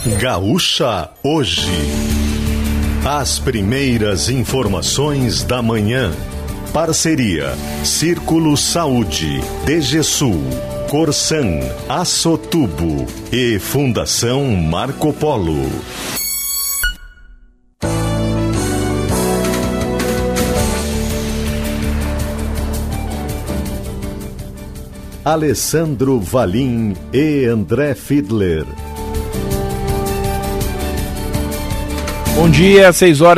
Gaúcha Hoje. As primeiras informações da manhã. Parceria Círculo Saúde, DGSul, Corsan, Assotubo e Fundação Marco Polo. Alessandro Valim e André Fiedler. Bom dia,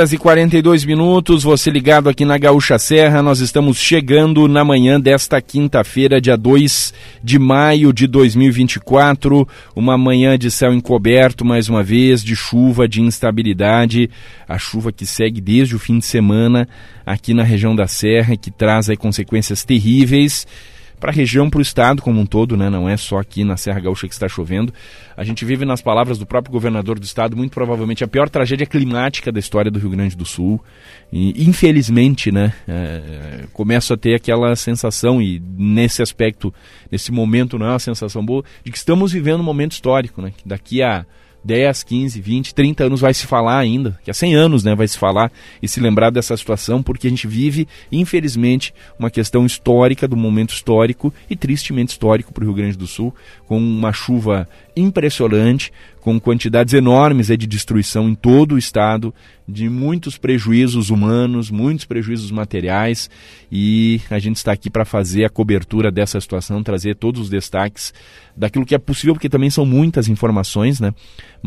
6h42, você ligado aqui na Gaúcha Serra. Nós estamos chegando na manhã desta quinta-feira, dia 2 de maio de 2024, uma manhã de céu encoberto, mais uma vez, de chuva, de instabilidade, a chuva que segue desde o fim de semana aqui na região da Serra e que traz aí consequências terríveis para a região, para o estado como um todo, né? Não é só aqui na Serra Gaúcha que está chovendo. A gente vive, nas palavras do próprio governador do estado, muito provavelmente a pior tragédia climática da história do Rio Grande do Sul. E, infelizmente, né, começo a ter aquela sensação, e nesse aspecto, nesse momento não é uma sensação boa, de que estamos vivendo um momento histórico, né? Que daqui a 10, 15, 20, 30 anos vai se falar ainda, que há 100 anos, né, vai se falar e se lembrar dessa situação, porque a gente vive, infelizmente, uma questão histórica, do momento histórico e tristemente histórico para o Rio Grande do Sul, com uma chuva impressionante, com quantidades enormes de destruição em todo o estado, de muitos prejuízos humanos, muitos prejuízos materiais, e a gente está aqui para fazer a cobertura dessa situação, trazer todos os destaques daquilo que é possível, porque também são muitas informações, né?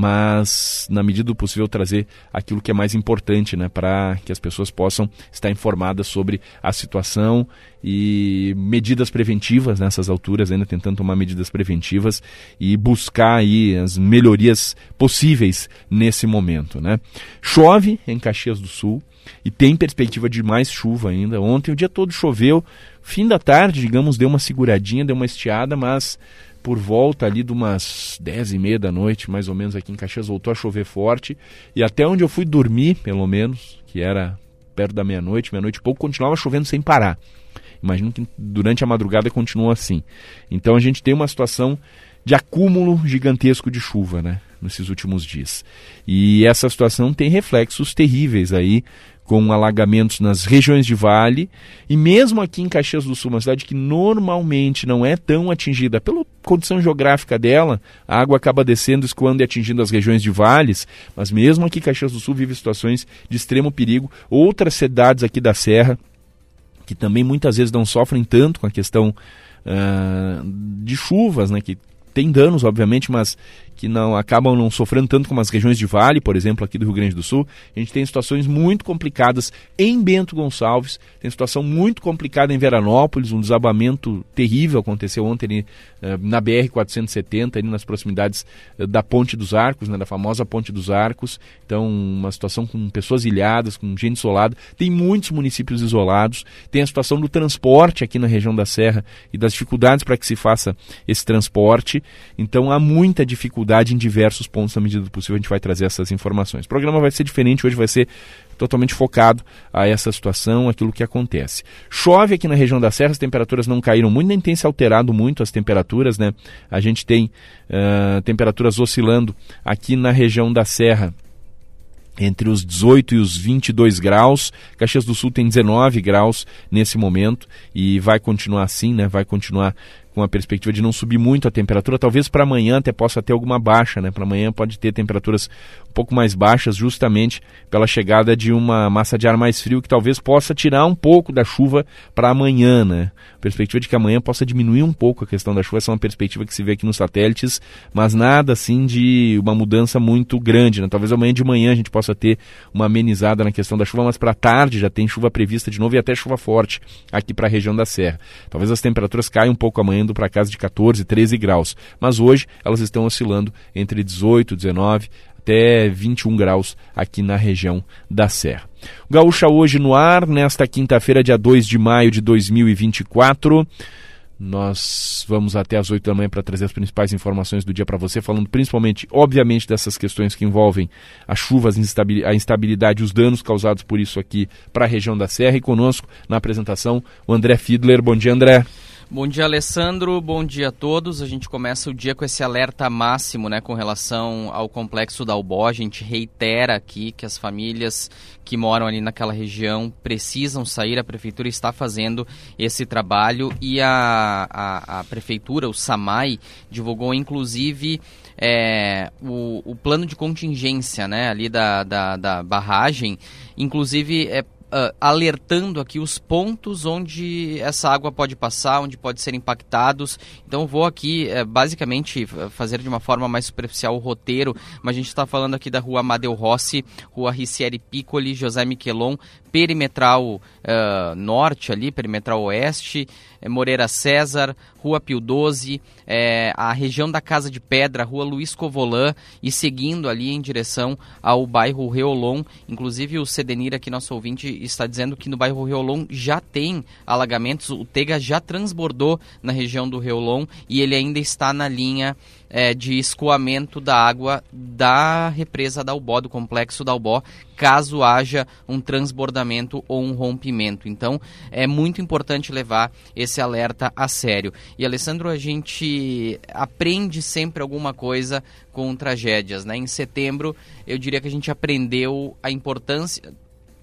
Mas na medida do possível trazer aquilo que é mais importante, né? Para que as pessoas possam estar informadas sobre a situação e medidas preventivas nessas alturas, ainda tentando tomar medidas preventivas e buscar aí as melhorias possíveis nesse momento, né? Chove em Caxias do Sul e tem perspectiva de mais chuva ainda. Ontem o dia todo choveu, fim da tarde, digamos, deu uma seguradinha, deu uma estiada, mas por volta ali de umas 10h30 da noite, mais ou menos, aqui em Caxias, voltou a chover forte, e até onde eu fui dormir, pelo menos, que era perto da meia-noite e pouco, continuava chovendo sem parar. Imagino que durante a madrugada continuou assim. Então a gente tem uma situação de acúmulo gigantesco de chuva, né, nesses últimos dias. E essa situação tem reflexos terríveis aí, com alagamentos nas regiões de vale, e mesmo aqui em Caxias do Sul, uma cidade que normalmente não é tão atingida pela condição geográfica dela, a água acaba descendo, escoando e atingindo as regiões de vales, mas mesmo aqui Caxias do Sul vive situações de extremo perigo. Outras cidades aqui da Serra, que também muitas vezes não sofrem tanto com a questão de chuvas, né, que tem danos, obviamente, mas que acabam não sofrendo tanto como as regiões de vale, por exemplo, aqui do Rio Grande do Sul. A gente tem situações muito complicadas em Bento Gonçalves, tem situação muito complicada em Veranópolis, um desabamento terrível aconteceu ontem ali, na BR-470, ali nas proximidades da Ponte dos Arcos, né, da famosa Ponte dos Arcos. Então, uma situação com pessoas ilhadas, com gente isolada. Tem muitos municípios isolados, tem a situação do transporte aqui na região da Serra e das dificuldades para que se faça esse transporte. Então, há muita dificuldade em diversos pontos. Na medida do possível a gente vai trazer essas informações. O programa vai ser diferente, hoje vai ser totalmente focado a essa situação, aquilo que acontece. Chove aqui na região da Serra, as temperaturas não caíram muito, nem tem se alterado muito as temperaturas, né? A gente tem temperaturas oscilando aqui na região da Serra entre os 18 e os 22 graus, Caxias do Sul tem 19 graus nesse momento e vai continuar assim, né? Vai continuar com a perspectiva de não subir muito a temperatura. Talvez para amanhã até possa ter alguma baixa, né? Para amanhã pode ter temperaturas um pouco mais baixas, justamente pela chegada de uma massa de ar mais frio que talvez possa tirar um pouco da chuva para amanhã, né? A perspectiva de que amanhã possa diminuir um pouco a questão da chuva, essa é uma perspectiva que se vê aqui nos satélites, mas nada assim de uma mudança muito grande, né? Talvez amanhã de manhã a gente possa ter uma amenizada na questão da chuva, mas para tarde já tem chuva prevista de novo e até chuva forte aqui para a região da Serra. Talvez as temperaturas caiam um pouco amanhã, indo para casa de 14, 13 graus, mas hoje elas estão oscilando entre 18, 19 até 21 graus aqui na região da Serra. O Gaúcha Hoje no ar, nesta quinta-feira, dia 2 de maio de 2024. Nós vamos até às 8 da manhã para trazer as principais informações do dia para você, falando principalmente, obviamente, dessas questões que envolvem as chuvas, a instabilidade e os danos causados por isso aqui para a região da Serra. E conosco, na apresentação, o André Fiedler. Bom dia, André. Bom dia, Alessandro. Bom dia a todos. A gente começa o dia com esse alerta máximo, né, com relação ao complexo Dalbó. A gente reitera aqui que as famílias que moram ali naquela região precisam sair. A prefeitura está fazendo esse trabalho e a prefeitura, o SAMAI, divulgou inclusive o plano de contingência, né, ali da barragem, inclusive alertando aqui os pontos onde essa água pode passar, onde pode ser impactados. Então vou aqui basicamente fazer de uma forma mais superficial o roteiro, mas a gente está falando aqui da rua Amadeu Rossi, rua Ricieri Piccoli, José Miquelon, Perimetral Norte ali, Perimetral Oeste, Moreira César, Rua Pio XII, a região da Casa de Pedra, Rua Luiz Covolan, e seguindo ali em direção ao bairro Reolon. Inclusive o Cedenir aqui, nosso ouvinte, está dizendo que no bairro Reolon já tem alagamentos, o Tega já transbordou na região do Reolon e ele ainda está na linha de escoamento da água da represa Dalbó, do complexo Dalbó, caso haja um transbordamento ou um rompimento. Então, é muito importante levar esse alerta a sério. E, Alessandro, a gente aprende sempre alguma coisa com tragédias, né? Em setembro, eu diria que a gente aprendeu a importância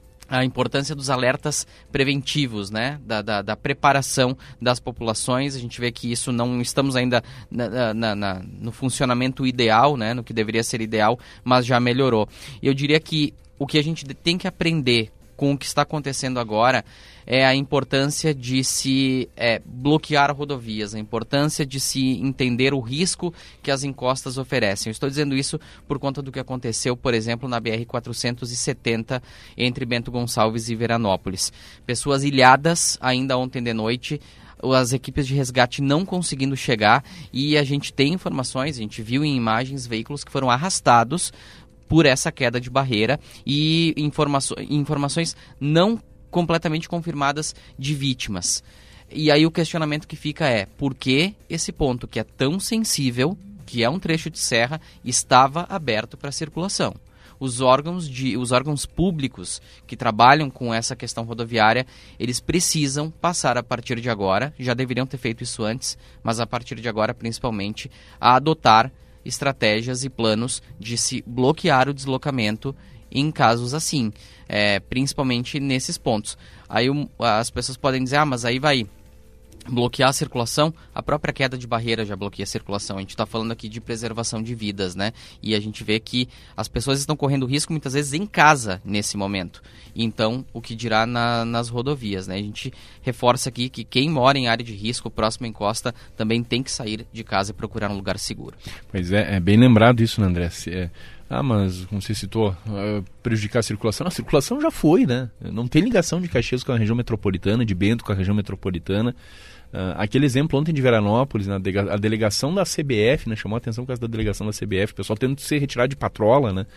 dos alertas preventivos, né? Da preparação das populações. A gente vê que isso não estamos ainda no funcionamento ideal, né? No que deveria ser ideal, mas já melhorou. E eu diria que o que a gente tem que aprender com o que está acontecendo agora é a importância de se bloquear rodovias, a importância de se entender o risco que as encostas oferecem. Eu estou dizendo isso por conta do que aconteceu, por exemplo, na BR-470 entre Bento Gonçalves e Veranópolis. Pessoas ilhadas ainda ontem de noite, as equipes de resgate não conseguindo chegar, e a gente tem informações, a gente viu em imagens veículos que foram arrastados por essa queda de barreira e informações não completamente confirmadas de vítimas. E aí o questionamento que fica é: por que esse ponto que é tão sensível, que é um trecho de serra, estava aberto para circulação? Os órgãos públicos que trabalham com essa questão rodoviária, eles precisam passar a partir de agora, já deveriam ter feito isso antes, mas a partir de agora principalmente, a adotar estratégias e planos de se bloquear o deslocamento em casos assim, principalmente nesses pontos. Aí as pessoas podem dizer: mas aí vai bloquear a circulação. A própria queda de barreira já bloqueia a circulação. A gente está falando aqui de preservação de vidas, né? E a gente vê que as pessoas estão correndo risco muitas vezes em casa nesse momento. Então, o que dirá nas rodovias, né? A gente reforça aqui que quem mora em área de risco, próximo à encosta, também tem que sair de casa e procurar um lugar seguro. Pois é bem lembrado isso, né, André? Mas, como você citou, prejudicar a circulação. A circulação já foi, né? Não tem ligação de Caxias com a região metropolitana, de Bento com a região metropolitana. Aquele exemplo ontem de Veranópolis, a delegação da CBF, né, chamou a atenção por causa da delegação da CBF, o pessoal tendo que ser retirado de patrola, né?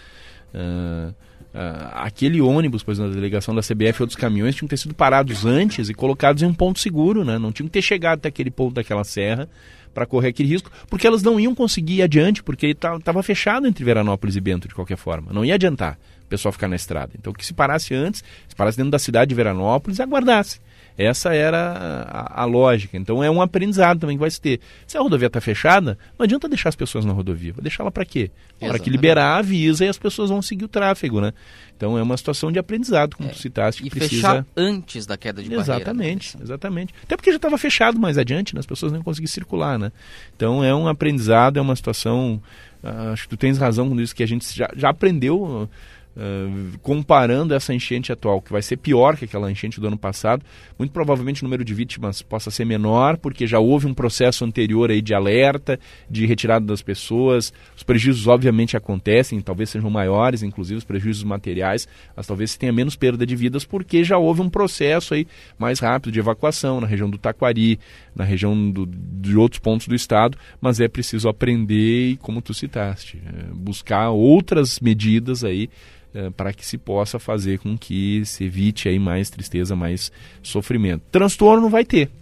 Aquele ônibus, por exemplo, da delegação da CBF e outros caminhões tinham que ter sido parados antes e colocados em um ponto seguro, né? Não tinham que ter chegado até aquele ponto daquela serra para correr aquele risco, porque elas não iam conseguir ir adiante, porque estava fechado entre Veranópolis e Bento de qualquer forma, não ia adiantar o pessoal ficar na estrada. Então que se parasse antes, se parasse dentro da cidade de Veranópolis e aguardasse. Essa era a lógica. Então é um aprendizado também que vai se ter. Se a rodovia está fechada, não adianta deixar as pessoas na rodovia. Vai deixar ela para quê? Na hora que liberar, avisa e as pessoas vão seguir o tráfego, né? Então é uma situação de aprendizado, como tu citaste. E precisa fechar antes da queda de barreira. Exatamente. Até porque já estava fechado mais adiante, né? As pessoas não iam conseguir circular, né? Então é um aprendizado, é uma situação... acho que tu tens razão com isso, que a gente já aprendeu... comparando essa enchente atual, que vai ser pior que aquela enchente do ano passado, muito provavelmente o número de vítimas possa ser menor, porque já houve um processo anterior aí de alerta, de retirada das pessoas. Os prejuízos obviamente acontecem, talvez sejam maiores, inclusive os prejuízos materiais, mas talvez se tenha menos perda de vidas, porque já houve um processo aí mais rápido de evacuação na região do Taquari, na região de outros pontos do estado, mas é preciso aprender e, como tu citaste, buscar outras medidas aí para que se possa fazer com que se evite aí mais tristeza, mais sofrimento. Transtorno vai ter,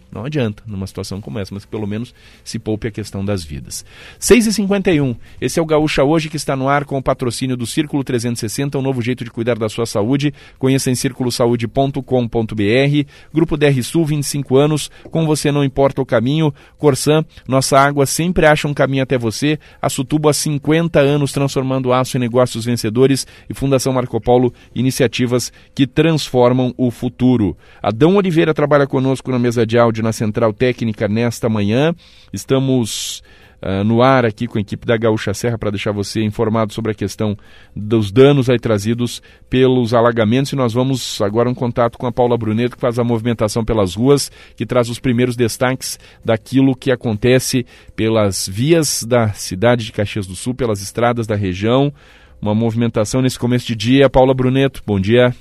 Não adianta numa situação como essa, mas que pelo menos se poupe a questão das vidas. 6h51, esse é o Gaúcha Hoje, que está no ar com o patrocínio do Círculo 360, um novo jeito de cuidar da sua saúde. Conheça em circulosaude.com.br. Grupo DR Sul, 25 anos, com você não importa o caminho. Corsan, nossa água sempre acha um caminho até você. A Sutubo há 50 anos transformando aço em negócios vencedores. E Fundação Marco Polo, iniciativas que transformam o futuro. Adão Oliveira trabalha conosco na mesa de áudio na Central Técnica nesta manhã. Estamos no ar aqui com a equipe da Gaúcha Serra para deixar você informado sobre a questão dos danos aí trazidos pelos alagamentos, e nós vamos agora em contato com a Paula Bruneto, que faz a movimentação pelas ruas, que traz os primeiros destaques daquilo que acontece pelas vias da cidade de Caxias do Sul, pelas estradas da região. Uma movimentação nesse começo de dia. Paula Bruneto, bom dia.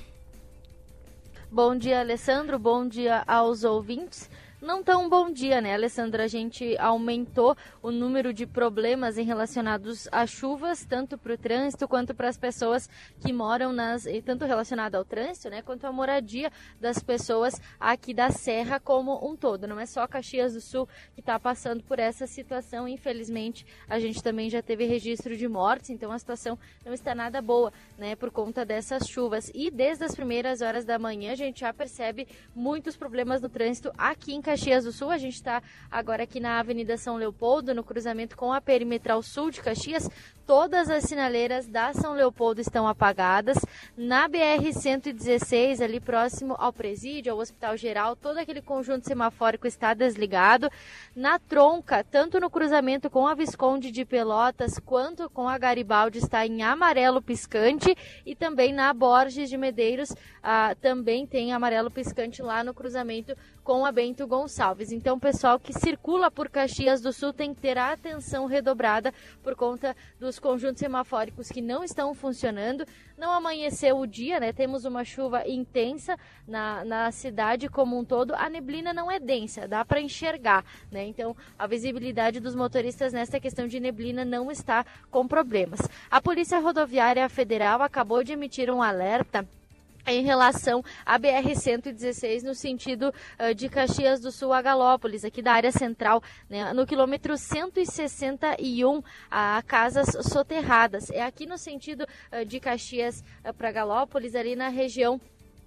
Bom dia, Alessandro. Bom dia aos ouvintes. Não tão bom dia, né, Alessandra? A gente aumentou o número de problemas relacionados a chuvas, tanto para o trânsito quanto para as pessoas que moram tanto relacionado ao trânsito, né, quanto à moradia das pessoas aqui da Serra como um todo. Não é só Caxias do Sul que está passando por essa situação. Infelizmente, a gente também já teve registro de mortes, então a situação não está nada boa, né, por conta dessas chuvas. E desde as primeiras horas da manhã, a gente já percebe muitos problemas no trânsito aqui em Caxias do Sul. A gente está agora aqui na Avenida São Leopoldo, no cruzamento com a Perimetral Sul de Caxias. Todas as sinaleiras da São Leopoldo estão apagadas. Na BR-116, ali próximo ao presídio, ao Hospital Geral, todo aquele conjunto semafórico está desligado. Na Tronca, tanto no cruzamento com a Visconde de Pelotas, quanto com a Garibaldi, está em amarelo piscante. E também na Borges de Medeiros, também tem amarelo piscante lá no cruzamento com a Bento Gonçalves. Então, o pessoal que circula por Caxias do Sul tem que ter a atenção redobrada por conta dos conjuntos semafóricos que não estão funcionando. Não amanheceu o dia, né? Temos uma chuva intensa na cidade como um todo. A neblina não é densa, dá para enxergar, né? Então, a visibilidade dos motoristas nessa questão de neblina não está com problemas. A Polícia Rodoviária Federal acabou de emitir um alerta em relação à BR-116 no sentido de Caxias do Sul a Galópolis, aqui da área central, né, no quilômetro 161, a casas soterradas. É aqui no sentido de Caxias para Galópolis, ali na região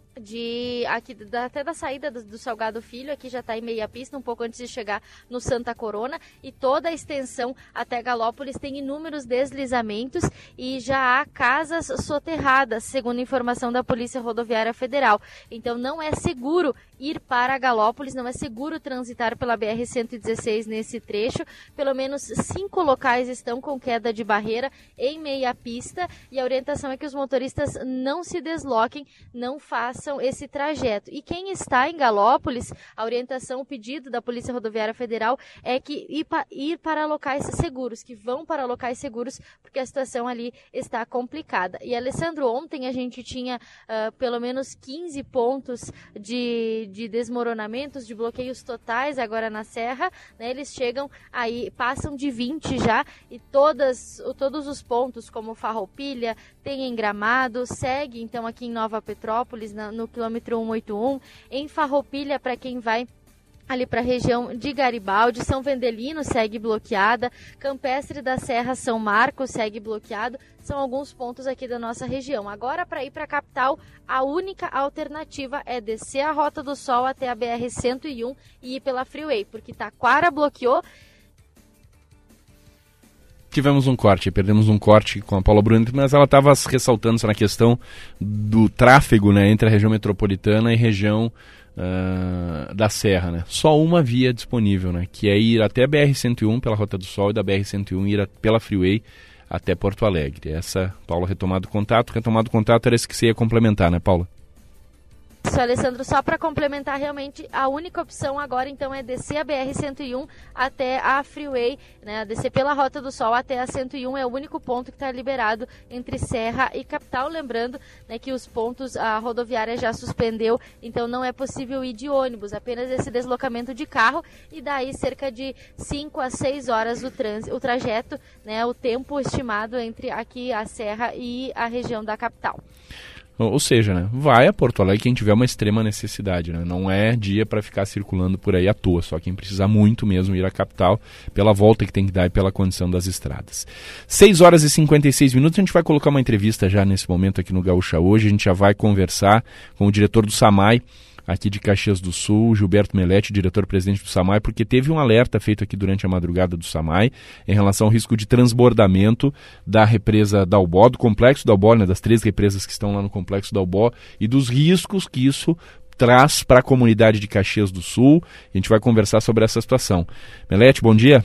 até da saída do Salgado Filho. Aqui já está em meia pista, um pouco antes de chegar no Santa Corona, e toda a extensão até Galópolis tem inúmeros deslizamentos e já há casas soterradas, segundo informação da Polícia Rodoviária Federal. Então não é seguro ir para Galópolis, não é seguro transitar pela BR-116 nesse trecho. Pelo menos 5 locais estão com queda de barreira em meia pista, e a orientação é que os motoristas não se desloquem, não façam esse trajeto. E quem está em Galópolis, a orientação, o pedido da Polícia Rodoviária Federal é que ir para locais seguros, que vão para locais seguros, porque a situação ali está complicada. E, Alessandro, ontem a gente tinha pelo menos 15 pontos de desmoronamentos, de bloqueios totais agora na Serra, né? Eles chegam aí, passam de 20 já, e todos os pontos, como Farroupilha, tem em Gramado, segue então aqui em Nova Petrópolis, no quilômetro 181, em Farroupilha, para quem vai ali para a região de Garibaldi. São Vendelino segue bloqueada, Campestre da Serra São Marcos segue bloqueado. São alguns pontos aqui da nossa região. Agora, para ir para a capital, a única alternativa é descer a Rota do Sol até a BR-101 e ir pela Freeway, porque Taquara bloqueou. Tivemos perdemos um corte com a Paula Bruneto, mas ela estava ressaltando na questão do tráfego, né, entre a região metropolitana e região da Serra, né? Só uma via disponível, né, que é ir até a BR-101 pela Rota do Sol, e da BR-101 ir pela Freeway até Porto Alegre. Essa, Paula, retomado o contato era isso que você ia complementar, né, Paula? Isso, Alessandro, só para complementar, realmente a única opção agora então é descer a BR-101 até a Freeway, né, descer pela Rota do Sol até a 101, é o único ponto que está liberado entre Serra e capital. Lembrando, né, que os pontos a rodoviária já suspendeu, então não é possível ir de ônibus, apenas esse deslocamento de carro, e daí cerca de 5 a 6 horas o trajeto, né, o tempo estimado entre aqui a Serra e a região da capital. Ou seja, né, vai a Porto Alegre quem tiver uma extrema necessidade, né? Não é dia para ficar circulando por aí à toa, só quem precisar muito mesmo ir à capital pela volta que tem que dar e pela condição das estradas. 6 horas e 56 minutos, a gente vai colocar uma entrevista já nesse momento aqui no Gaúcha Hoje, a gente já vai conversar com o diretor do SAMAI, aqui de Caxias do Sul, Gilberto Melete, diretor-presidente do SAMAI, porque teve um alerta feito aqui durante a madrugada do SAMAI em relação ao risco de transbordamento da represa Dalbó, do complexo Dalbó, né, das 3 represas que estão lá no complexo Dalbó, e dos riscos que isso traz para a comunidade de Caxias do Sul. A gente vai conversar sobre essa situação. Melete, bom dia.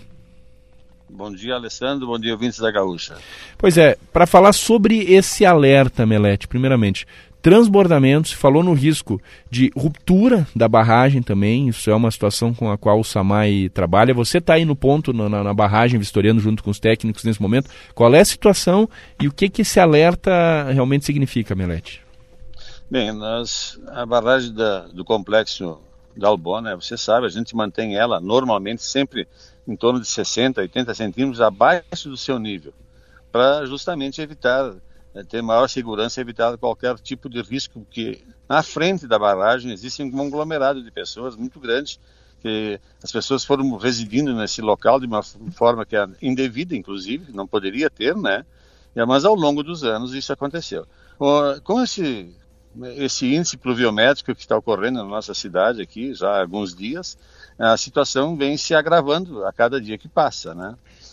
Bom dia, Alessandro. Bom dia, ouvintes da Gaúcha. Pois é, para falar sobre esse alerta, Melete, primeiramente, transbordamento, se falou no risco de ruptura da barragem também, isso é uma situação com a qual o SAMAI trabalha. Você está aí no ponto, na barragem, vistoriando junto com os técnicos nesse momento. Qual é a situação e o que esse alerta realmente significa, Melete? Bem, a barragem do complexo Dalbó, né, você sabe, a gente mantém ela normalmente sempre em torno de 60, 80 centímetros abaixo do seu nível, para justamente evitar ter maior segurança e evitar qualquer tipo de risco, porque na frente da barragem existe um conglomerado de pessoas muito grande, que as pessoas foram residindo nesse local de uma forma que é indevida, inclusive, não poderia ter, né? Mas ao longo dos anos isso aconteceu. Com esse índice pluviométrico que está ocorrendo na nossa cidade aqui, já há alguns dias, a situação vem se agravando a cada dia que passa, né?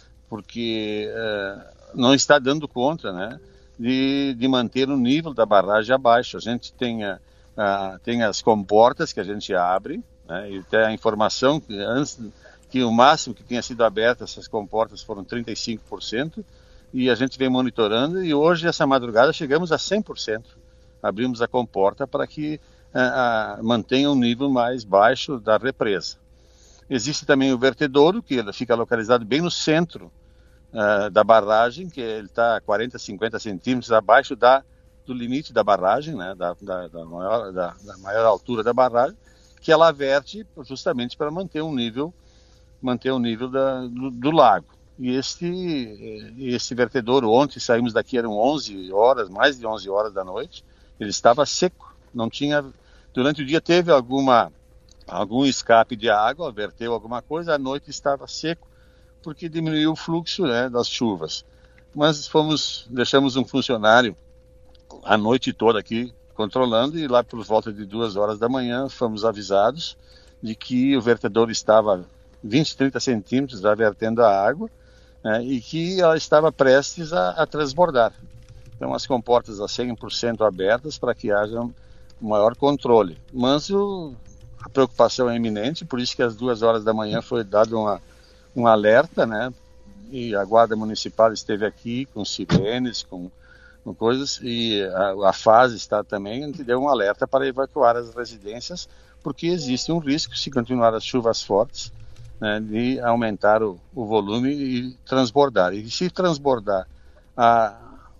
Porque não está dando conta, né, de manter o nível da barragem abaixo. A gente tem as comportas que a gente abre, né, e tem a informação que antes que o máximo que tinha sido aberto, essas comportas foram 35%, e a gente vem monitorando, e hoje, essa madrugada, chegamos a 100%. Abrimos a comporta para que mantenha um nível mais baixo da represa. Existe também o vertedouro, que ele fica localizado bem no centro da barragem, que ele está a 40, 50 centímetros abaixo do limite da barragem, né, da maior altura da barragem, que ela verte justamente para manter o nível do lago. E esse vertedouro, ontem saímos daqui, eram 11 horas, mais de 11 horas da noite, ele estava seco, não tinha, durante o dia teve algum escape de água, verteu alguma coisa, à noite estava seco, porque diminuiu o fluxo, né, das chuvas. Mas deixamos um funcionário a noite toda aqui controlando, e lá por volta de 2 horas da manhã fomos avisados de que o vertedor estava 20, 30 centímetros já vertendo a água, né, e que ela estava prestes a transbordar. Então as comportas a 100% abertas para que haja um maior controle. Mas a preocupação é iminente, por isso que às 2 horas da manhã foi dado um alerta, né? E a Guarda Municipal esteve aqui com sirenes, com coisas, e a FAS está também, que deu um alerta para evacuar as residências, porque existe um risco, se continuar as chuvas fortes, né, de aumentar o volume e transbordar. E se transbordar a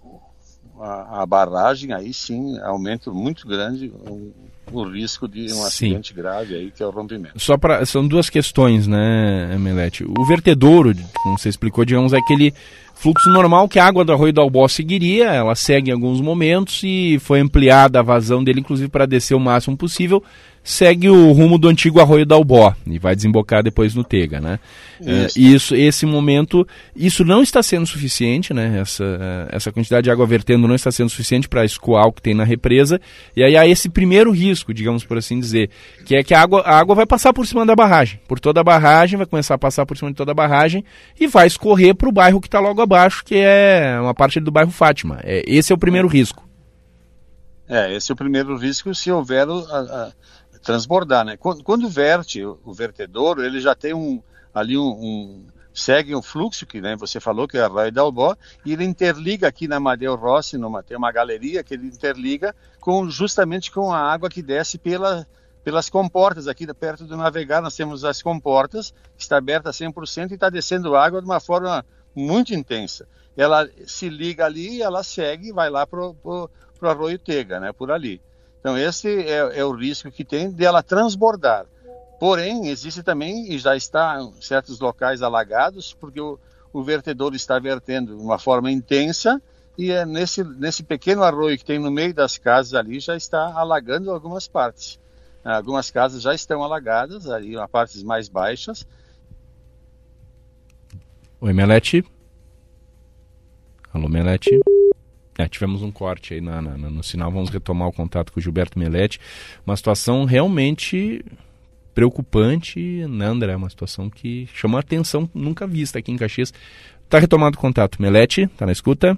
barragem, aí sim, aumento muito grande o risco de um acidente grave aí, que é o rompimento. São 2 questões, né, Melete? O vertedouro, como você explicou, digamos, é aquele fluxo normal que a água do Arroio do Albó seguiria, ela segue em alguns momentos e foi ampliada a vazão dele, inclusive para descer o máximo possível, segue o rumo do antigo Arroio do Albó e vai desembocar depois no Tega, né? Esse momento, isso não está sendo suficiente, né? Essa quantidade de água vertendo não está sendo suficiente para escoar o que tem na represa, e aí há esse primeiro risco, digamos por assim dizer, que é que a água vai passar por cima da barragem, por toda a barragem, vai começar a passar por cima de toda a barragem e vai escorrer para o bairro que está logo abaixo, que é uma parte do bairro Fátima. Esse é o primeiro risco. Esse é o primeiro risco se houver transbordar, né? Quando verte o vertedouro, ele já tem segue um fluxo que, né, você falou que é a Arroio do Albó, e ele interliga aqui na Amadeu Rossi, tem uma galeria que ele interliga justamente com a água que desce pelas comportas aqui perto do Navegar. Nós temos as comportas, que está aberta a 100% e está descendo água de uma forma muito intensa. Ela se liga ali e ela segue e vai lá pro Arroio Tega, né, por ali. Então esse é o risco que tem de ela transbordar. Porém, existe também, e já está em certos locais alagados, porque o vertedor está vertendo de uma forma intensa e nesse pequeno arroio que tem no meio das casas ali já está alagando algumas partes. Algumas casas já estão alagadas, ali partes mais baixas. Oi, Melete. Alô, Melete. Tivemos um corte aí no sinal, vamos retomar o contato com o Gilberto Melete. Uma situação realmente preocupante, né, André? Uma situação que chama a atenção, nunca vista aqui em Caxias. Está retomado o contato. Melete, está na escuta?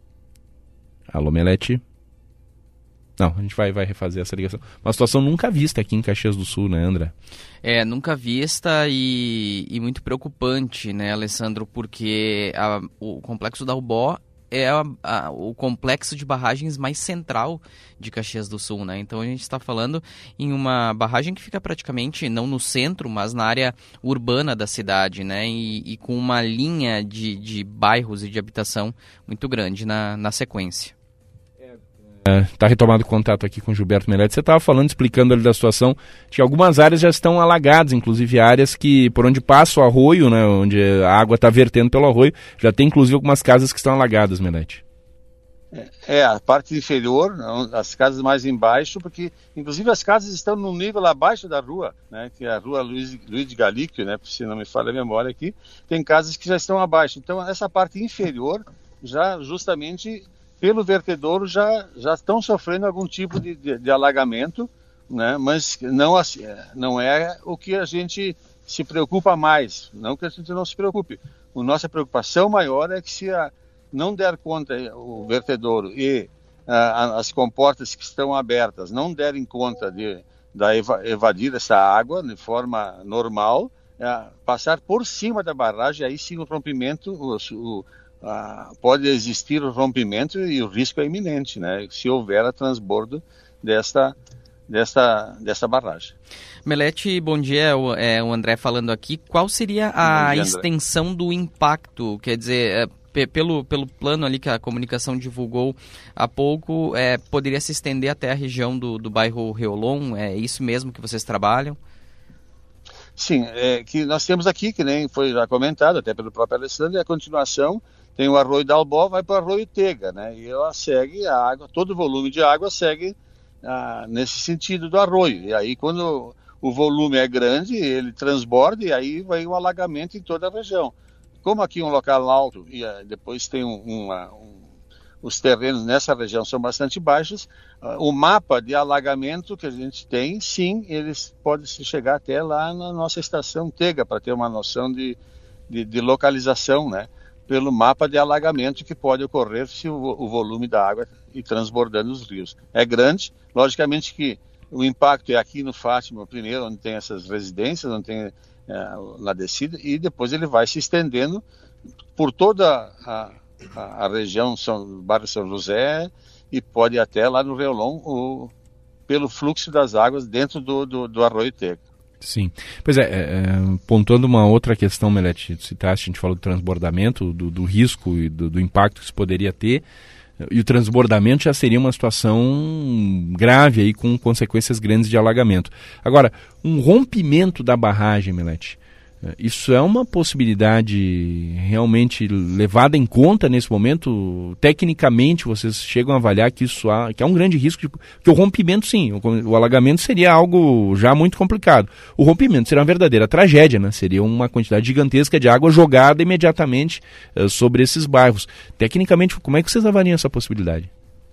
Alô, Melete. Não, a gente vai refazer essa ligação. Uma situação nunca vista aqui em Caxias do Sul, né, André? Nunca vista e muito preocupante, né, Alessandro? Porque o Complexo da Ubó é o complexo de barragens mais central de Caxias do Sul, né? Então a gente está falando em uma barragem que fica praticamente não no centro, mas na área urbana da cidade, né? E com uma linha de bairros e de habitação muito grande na sequência. Está retomado o contato aqui com o Gilberto Melete. Você estava falando, explicando ali da situação, que algumas áreas já estão alagadas, inclusive áreas por onde passa o arroio, né, onde a água está vertendo pelo arroio, já tem inclusive algumas casas que estão alagadas, Melete. A parte inferior, as casas mais embaixo, porque inclusive as casas estão no nível abaixo da rua, né, que é a rua Luiz de Galíquio, né, se não me falha a memória aqui, tem casas que já estão abaixo. Então essa parte inferior já justamente pelo vertedouro já estão sofrendo algum tipo de alagamento, né? Mas não é o que a gente se preocupa mais, não que a gente não se preocupe. A nossa preocupação maior é que se não der conta o vertedouro e as comportas que estão abertas não derem conta de evadir essa água de forma normal, passar por cima da barragem, aí sim o rompimento, pode existir o rompimento e o risco é iminente, né? Se houver a transbordo desta barragem. Melete, bom dia, o André falando aqui. Qual seria a extensão do impacto? Quer dizer, pelo plano ali que a comunicação divulgou há pouco, poderia se estender até a região do bairro Reolon? É isso mesmo que vocês trabalham? Sim, que nós temos aqui, que nem foi já comentado, até pelo próprio Alessandro, a continuação tem o arroio da Albó, vai para o arroio Tega, né? E ela segue a água, todo o volume de água segue nesse sentido do arroio. E aí, quando o volume é grande, ele transborda e aí vai um alagamento em toda a região. Como aqui é um local alto e depois tem os terrenos nessa região são bastante baixos, o mapa de alagamento que a gente tem, sim, eles podem se chegar até lá na nossa estação Tega, para ter uma noção de localização, né? Pelo mapa de alagamento que pode ocorrer se o volume da água ir transbordando os rios. É grande, logicamente que o impacto é aqui no Fátima, primeiro, onde tem essas residências, onde tem na descida, e depois ele vai se estendendo por toda a região bairro São José e pode ir até lá no Reolon pelo fluxo das águas dentro do arroio Tega. Sim. Pois pontuando uma outra questão, Melete, citaste, a gente falou do transbordamento, do risco e do impacto que isso poderia ter, e o transbordamento já seria uma situação grave aí, com consequências grandes de alagamento. Agora, um rompimento da barragem, Melete, isso é uma possibilidade realmente levada em conta nesse momento? Tecnicamente, vocês chegam a avaliar que que há um grande risco, que o rompimento, sim, o alagamento seria algo já muito complicado. O rompimento seria uma verdadeira tragédia, né? Seria uma quantidade gigantesca de água jogada imediatamente sobre esses bairros. Tecnicamente, como é que vocês avaliam essa possibilidade?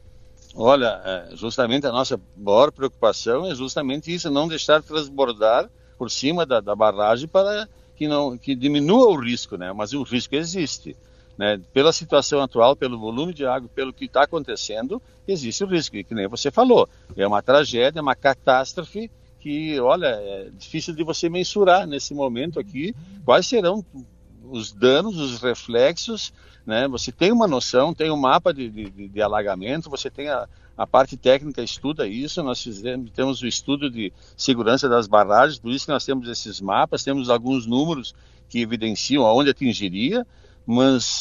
Olha, justamente a nossa maior preocupação é justamente isso, não deixar transbordar por cima da barragem para que diminua o risco, né? Mas o risco existe, né? Pela situação atual, pelo volume de água, pelo que está acontecendo, existe o risco, e que nem você falou, é uma tragédia, uma catástrofe que, olha, é difícil de você mensurar nesse momento aqui, quais serão os danos, os reflexos, né? Você tem uma noção, tem um mapa de alagamento, você tem a parte técnica estuda isso, nós temos o estudo de segurança das barragens, por isso que nós temos esses mapas, temos alguns números que evidenciam aonde atingiria, mas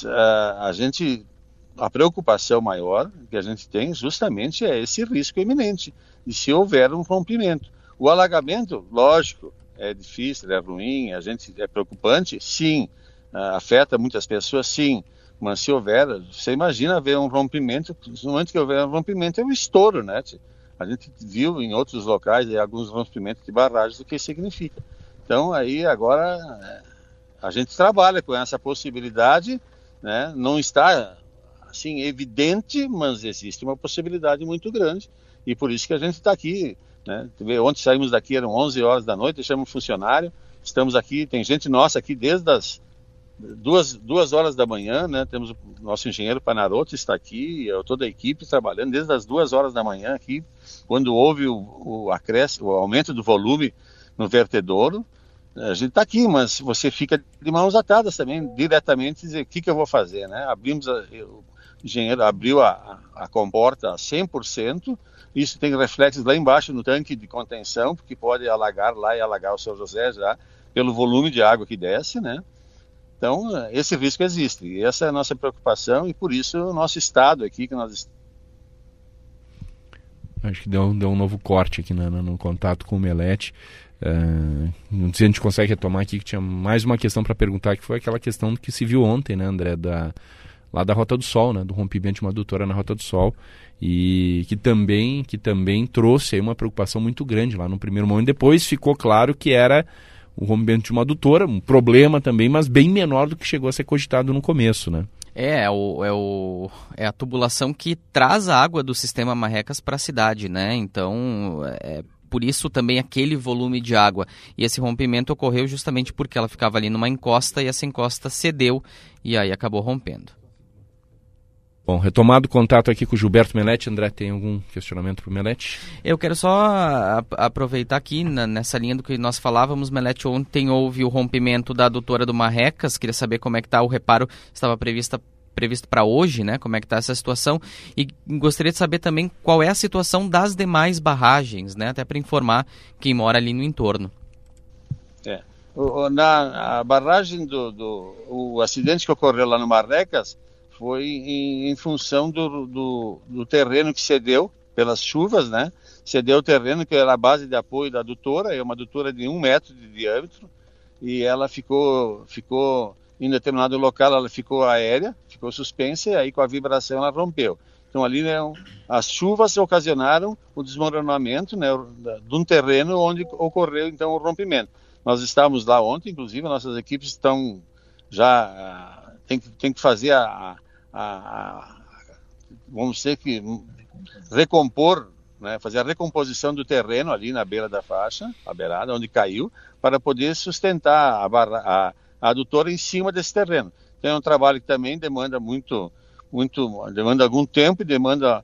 a preocupação maior que a gente tem justamente é esse risco iminente, de se houver um rompimento. O alagamento, lógico, é difícil, é ruim, é preocupante, sim, afeta muitas pessoas, sim, Mas se houver, você imagina haver um rompimento, no momento que houver um rompimento é um estouro, né? A gente viu em outros locais alguns rompimentos de barragens, o que significa. Então aí agora a gente trabalha com essa possibilidade, né? Não está assim evidente, mas existe uma possibilidade muito grande e por isso que a gente está aqui, né? Ontem saímos daqui, eram 11 horas da noite, deixamos um funcionário, estamos aqui, tem gente nossa aqui desde as 2 horas da manhã, né? Temos o nosso engenheiro Panarotti está aqui, toda a equipe trabalhando desde as 2 horas da manhã aqui, quando houve o aumento do volume no vertedouro. A gente está aqui, mas você fica de mãos atadas também, diretamente dizer o que eu vou fazer, né? O engenheiro abriu a comporta a 100%, isso tem reflexos lá embaixo no tanque de contenção, porque pode alagar lá e alagar o São José já, pelo volume de água que desce, né? Então, esse risco existe, e essa é a nossa preocupação, e por isso o nosso estado aqui, que nós... Acho que deu um novo corte aqui no contato com o Melete. Não sei se a gente consegue retomar aqui, que tinha mais uma questão para perguntar, que foi aquela questão que se viu ontem, né, André, lá da Rota do Sol, né, do rompimento de uma adutora na Rota do Sol, e que também trouxe aí uma preocupação muito grande lá no primeiro momento. Depois ficou claro que era o rompimento de uma adutora, um problema também, mas bem menor do que chegou a ser cogitado no começo, né? É a tubulação que traz a água do sistema Marrecas para a cidade, né? Então, por isso também aquele volume de água. E esse rompimento ocorreu justamente porque ela ficava ali numa encosta e essa encosta cedeu e aí acabou rompendo. Bom, retomado o contato aqui com o Gilberto Melete. André, tem algum questionamento para o Melete? Eu quero só aproveitar aqui, nessa linha do que nós falávamos, Melete, ontem houve o rompimento da adutora do Marrecas, queria saber como é que está o reparo, estava previsto para hoje, né? Como é que está essa situação? E gostaria de saber também qual é a situação das demais barragens, né? Até para informar quem mora ali no entorno. Na barragem o acidente que ocorreu lá no Marrecas foi em função do terreno que cedeu pelas chuvas, né? Cedeu o terreno que era a base de apoio da adutora, é uma adutora de 1 metro de diâmetro, e ela ficou em determinado local, ela ficou aérea, ficou suspensa, e aí com a vibração ela rompeu. Então ali, né, as chuvas ocasionaram o desmoronamento, né, de um terreno onde ocorreu então o rompimento. Nós estávamos lá ontem, inclusive, nossas equipes estão já tem que fazer vamos dizer que recompor, né, fazer a recomposição do terreno ali na beira da faixa, a beirada onde caiu, para poder sustentar a adutora em cima desse terreno. Então é um trabalho que também demanda demanda algum tempo e demanda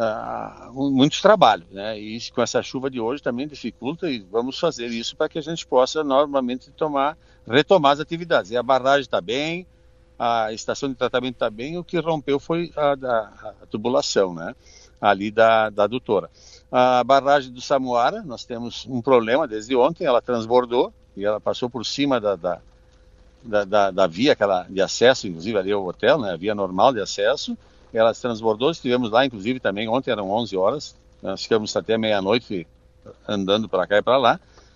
muito trabalho, né? E isso, com essa chuva de hoje também dificulta, e vamos fazer isso para que a gente possa novamente retomar as atividades. E a barragem está bem, a estação de tratamento está bem, o que rompeu foi a tubulação, né? Ali da adutora. A barragem do Samuara, nós temos um problema desde ontem, ela transbordou e ela passou por cima da via aquela de acesso, inclusive ali ao hotel, né? A via normal de acesso, ela transbordou, estivemos lá, inclusive também ontem, eram 11 horas, nós ficamos até meia-noite andando para cá e para lá,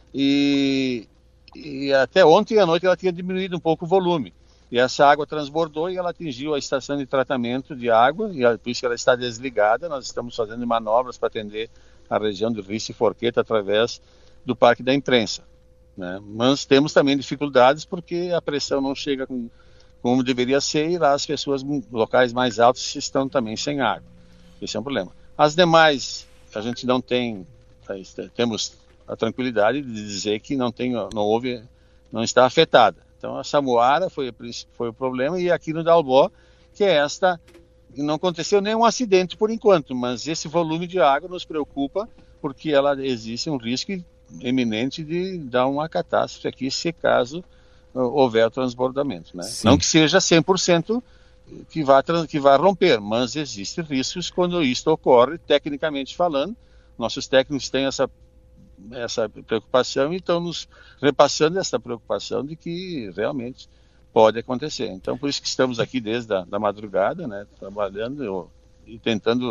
e até ontem à noite ela tinha diminuído um pouco o volume. E essa água transbordou e ela atingiu a estação de tratamento de água, e por isso que ela está desligada. Nós estamos fazendo manobras para atender a região de Rice e Forqueta através do Parque da Imprensa, né? Mas temos também dificuldades porque a pressão não chega como deveria ser, e lá as pessoas, locais mais altos, estão também sem água. Esse é um problema. As demais, a gente não temos a tranquilidade de dizer que não está afetada. Então, a Samuara foi o problema, e aqui no Dalbó, que é não aconteceu nenhum acidente por enquanto, mas esse volume de água nos preocupa, porque existe um risco iminente de dar uma catástrofe aqui, se caso houver o transbordamento, né? Não que seja 100% que vá romper, mas existem riscos quando isto ocorre, tecnicamente falando. Nossos técnicos têm essa preocupação e estão nos repassando essa preocupação de que realmente pode acontecer. Então, por isso que estamos aqui desde a madrugada, né, trabalhando e tentando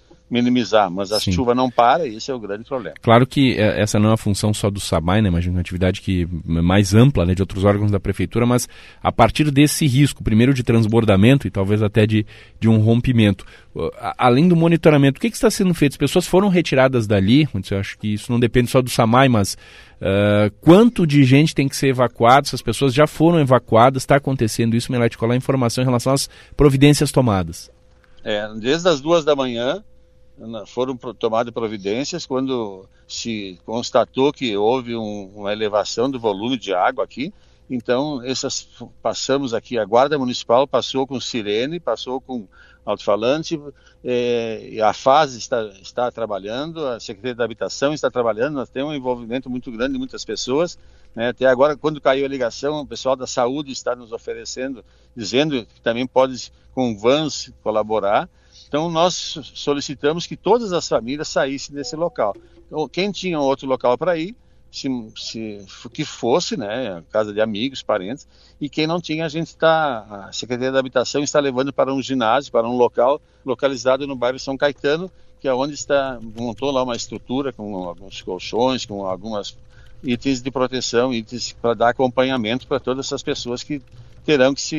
minimizar, mas a Sim. chuva não para e esse é o grande problema. Claro que essa não é uma função só do SAMAI, né? Imagino uma atividade que é mais ampla, né, de outros órgãos da prefeitura, mas a partir desse risco, primeiro de transbordamento e talvez até de um rompimento, além do monitoramento, o que está sendo feito? As pessoas foram retiradas dali, eu acho que isso não depende só do SAMAI, mas quanto de gente tem que ser evacuado? Essas pessoas já foram evacuadas, está acontecendo isso, Melete, qual é a informação em relação às providências tomadas? Desde as 2 da manhã, foram tomadas providências quando se constatou que houve uma elevação do volume de água aqui. Então, passamos aqui, a Guarda Municipal passou com sirene, passou com alto-falante, a FAS está trabalhando, a Secretaria da Habitação está trabalhando, nós temos um envolvimento muito grande de muitas pessoas, né? Até agora, quando caiu a ligação, o pessoal da saúde está nos oferecendo, dizendo que também pode, com vans, colaborar. Então, nós solicitamos que todas as famílias saíssem desse local. Então, quem tinha outro local para ir, que fosse, né, casa de amigos, parentes, e quem não tinha, a Secretaria da Habitação está levando para um ginásio, para um local localizado no bairro São Caetano, que é onde montou lá uma estrutura com alguns colchões, com algumas itens de proteção, itens para dar acompanhamento para todas essas pessoas que terão que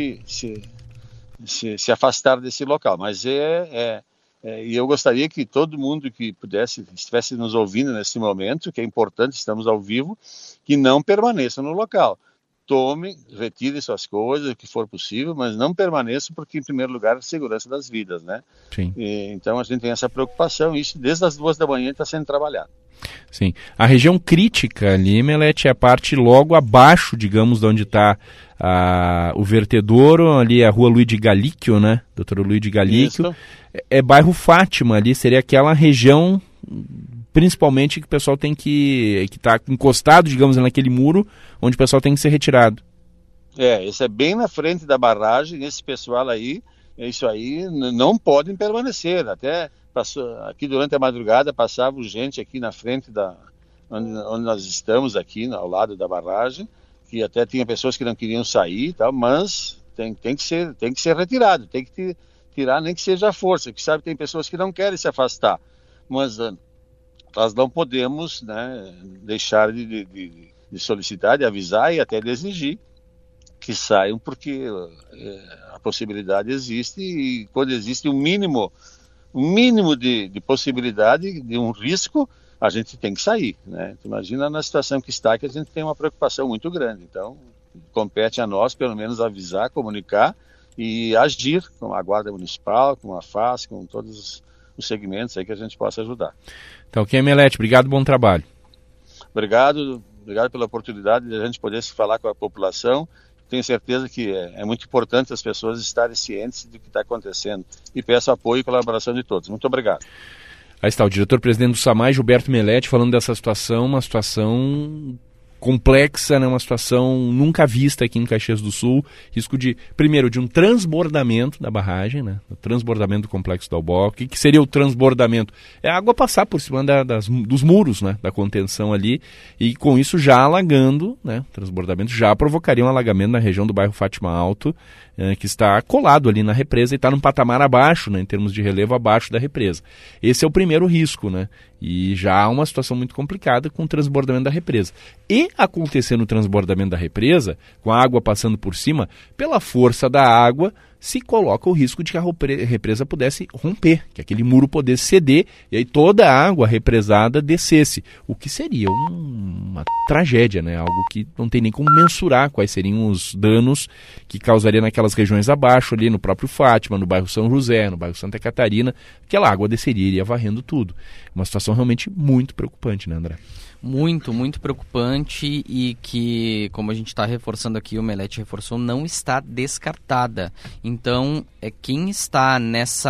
se afastar desse local. Mas e eu gostaria que todo mundo que estivesse nos ouvindo nesse momento, que é importante, estamos ao vivo, que não permaneça no local. Retire suas coisas, o que for possível, mas não permaneça, porque em primeiro lugar a segurança das vidas, né? Sim. Então a gente tem essa preocupação, e isso desde as 2 da manhã está sendo trabalhado. Sim. A região crítica ali, Melete, é a parte logo abaixo, digamos, de onde está o vertedouro, ali é a rua Luiz de Galíquio, né? Doutor Luiz de Galíquio. É bairro Fátima ali, seria aquela região, principalmente, que o pessoal tem que estar encostado, digamos, naquele muro, onde o pessoal tem que ser retirado. Esse é bem na frente da barragem, esse pessoal aí, isso aí, não podem permanecer, até aqui durante a madrugada passava gente aqui na frente onde nós estamos aqui, ao lado da barragem, que até tinha pessoas que não queriam sair, tal, mas tem que ser retirado, tem que tirar, nem que seja a força, que sabe, tem pessoas que não querem se afastar, mas nós não podemos, né, deixar de solicitar, de avisar e até de exigir que saiam, porque a possibilidade existe, e quando existe um mínimo de possibilidade, de um risco, a gente tem que sair, né? Imagina na situação que está, que a gente tem uma preocupação muito grande. Então, compete a nós, pelo menos, avisar, comunicar e agir com a Guarda Municipal, com a FAS, com todos os segmentos aí que a gente possa ajudar. Então, Melete, obrigado, bom trabalho. Obrigado pela oportunidade de a gente poder se falar com a população. Tenho certeza que é muito importante as pessoas estarem cientes do que está acontecendo. E peço apoio e colaboração de todos. Muito obrigado. Aí está o diretor-presidente do SAMAI, Gilberto Melete, falando dessa situação, uma situação complexa, né? Uma situação nunca vista aqui em Caxias do Sul. Risco primeiro, de um transbordamento da barragem, né? O transbordamento do complexo da Albó. O que seria o transbordamento? É a água passar por cima dos muros, né? Da contenção ali, e com isso já alagando, né? O transbordamento já provocaria um alagamento na região do bairro Fátima Alto, que está colado ali na represa e está num patamar abaixo, né? Em termos de relevo abaixo da represa. Esse é o primeiro risco, né? E já há uma situação muito complicada com o transbordamento da represa. E acontecendo o transbordamento da represa, com a água passando por cima, pela força da água, se coloca o risco de que a represa pudesse romper, que aquele muro pudesse ceder e aí toda a água represada descesse, o que seria uma tragédia, né? Algo que não tem nem como mensurar quais seriam os danos que causaria naquelas regiões abaixo, ali no próprio Fátima, no bairro São José, no bairro Santa Catarina, aquela água desceria e iria varrendo tudo. Uma situação realmente muito preocupante, né, André? Muito, muito preocupante, e que, como a gente está reforçando aqui, o Melete reforçou, não está descartada. Então, quem está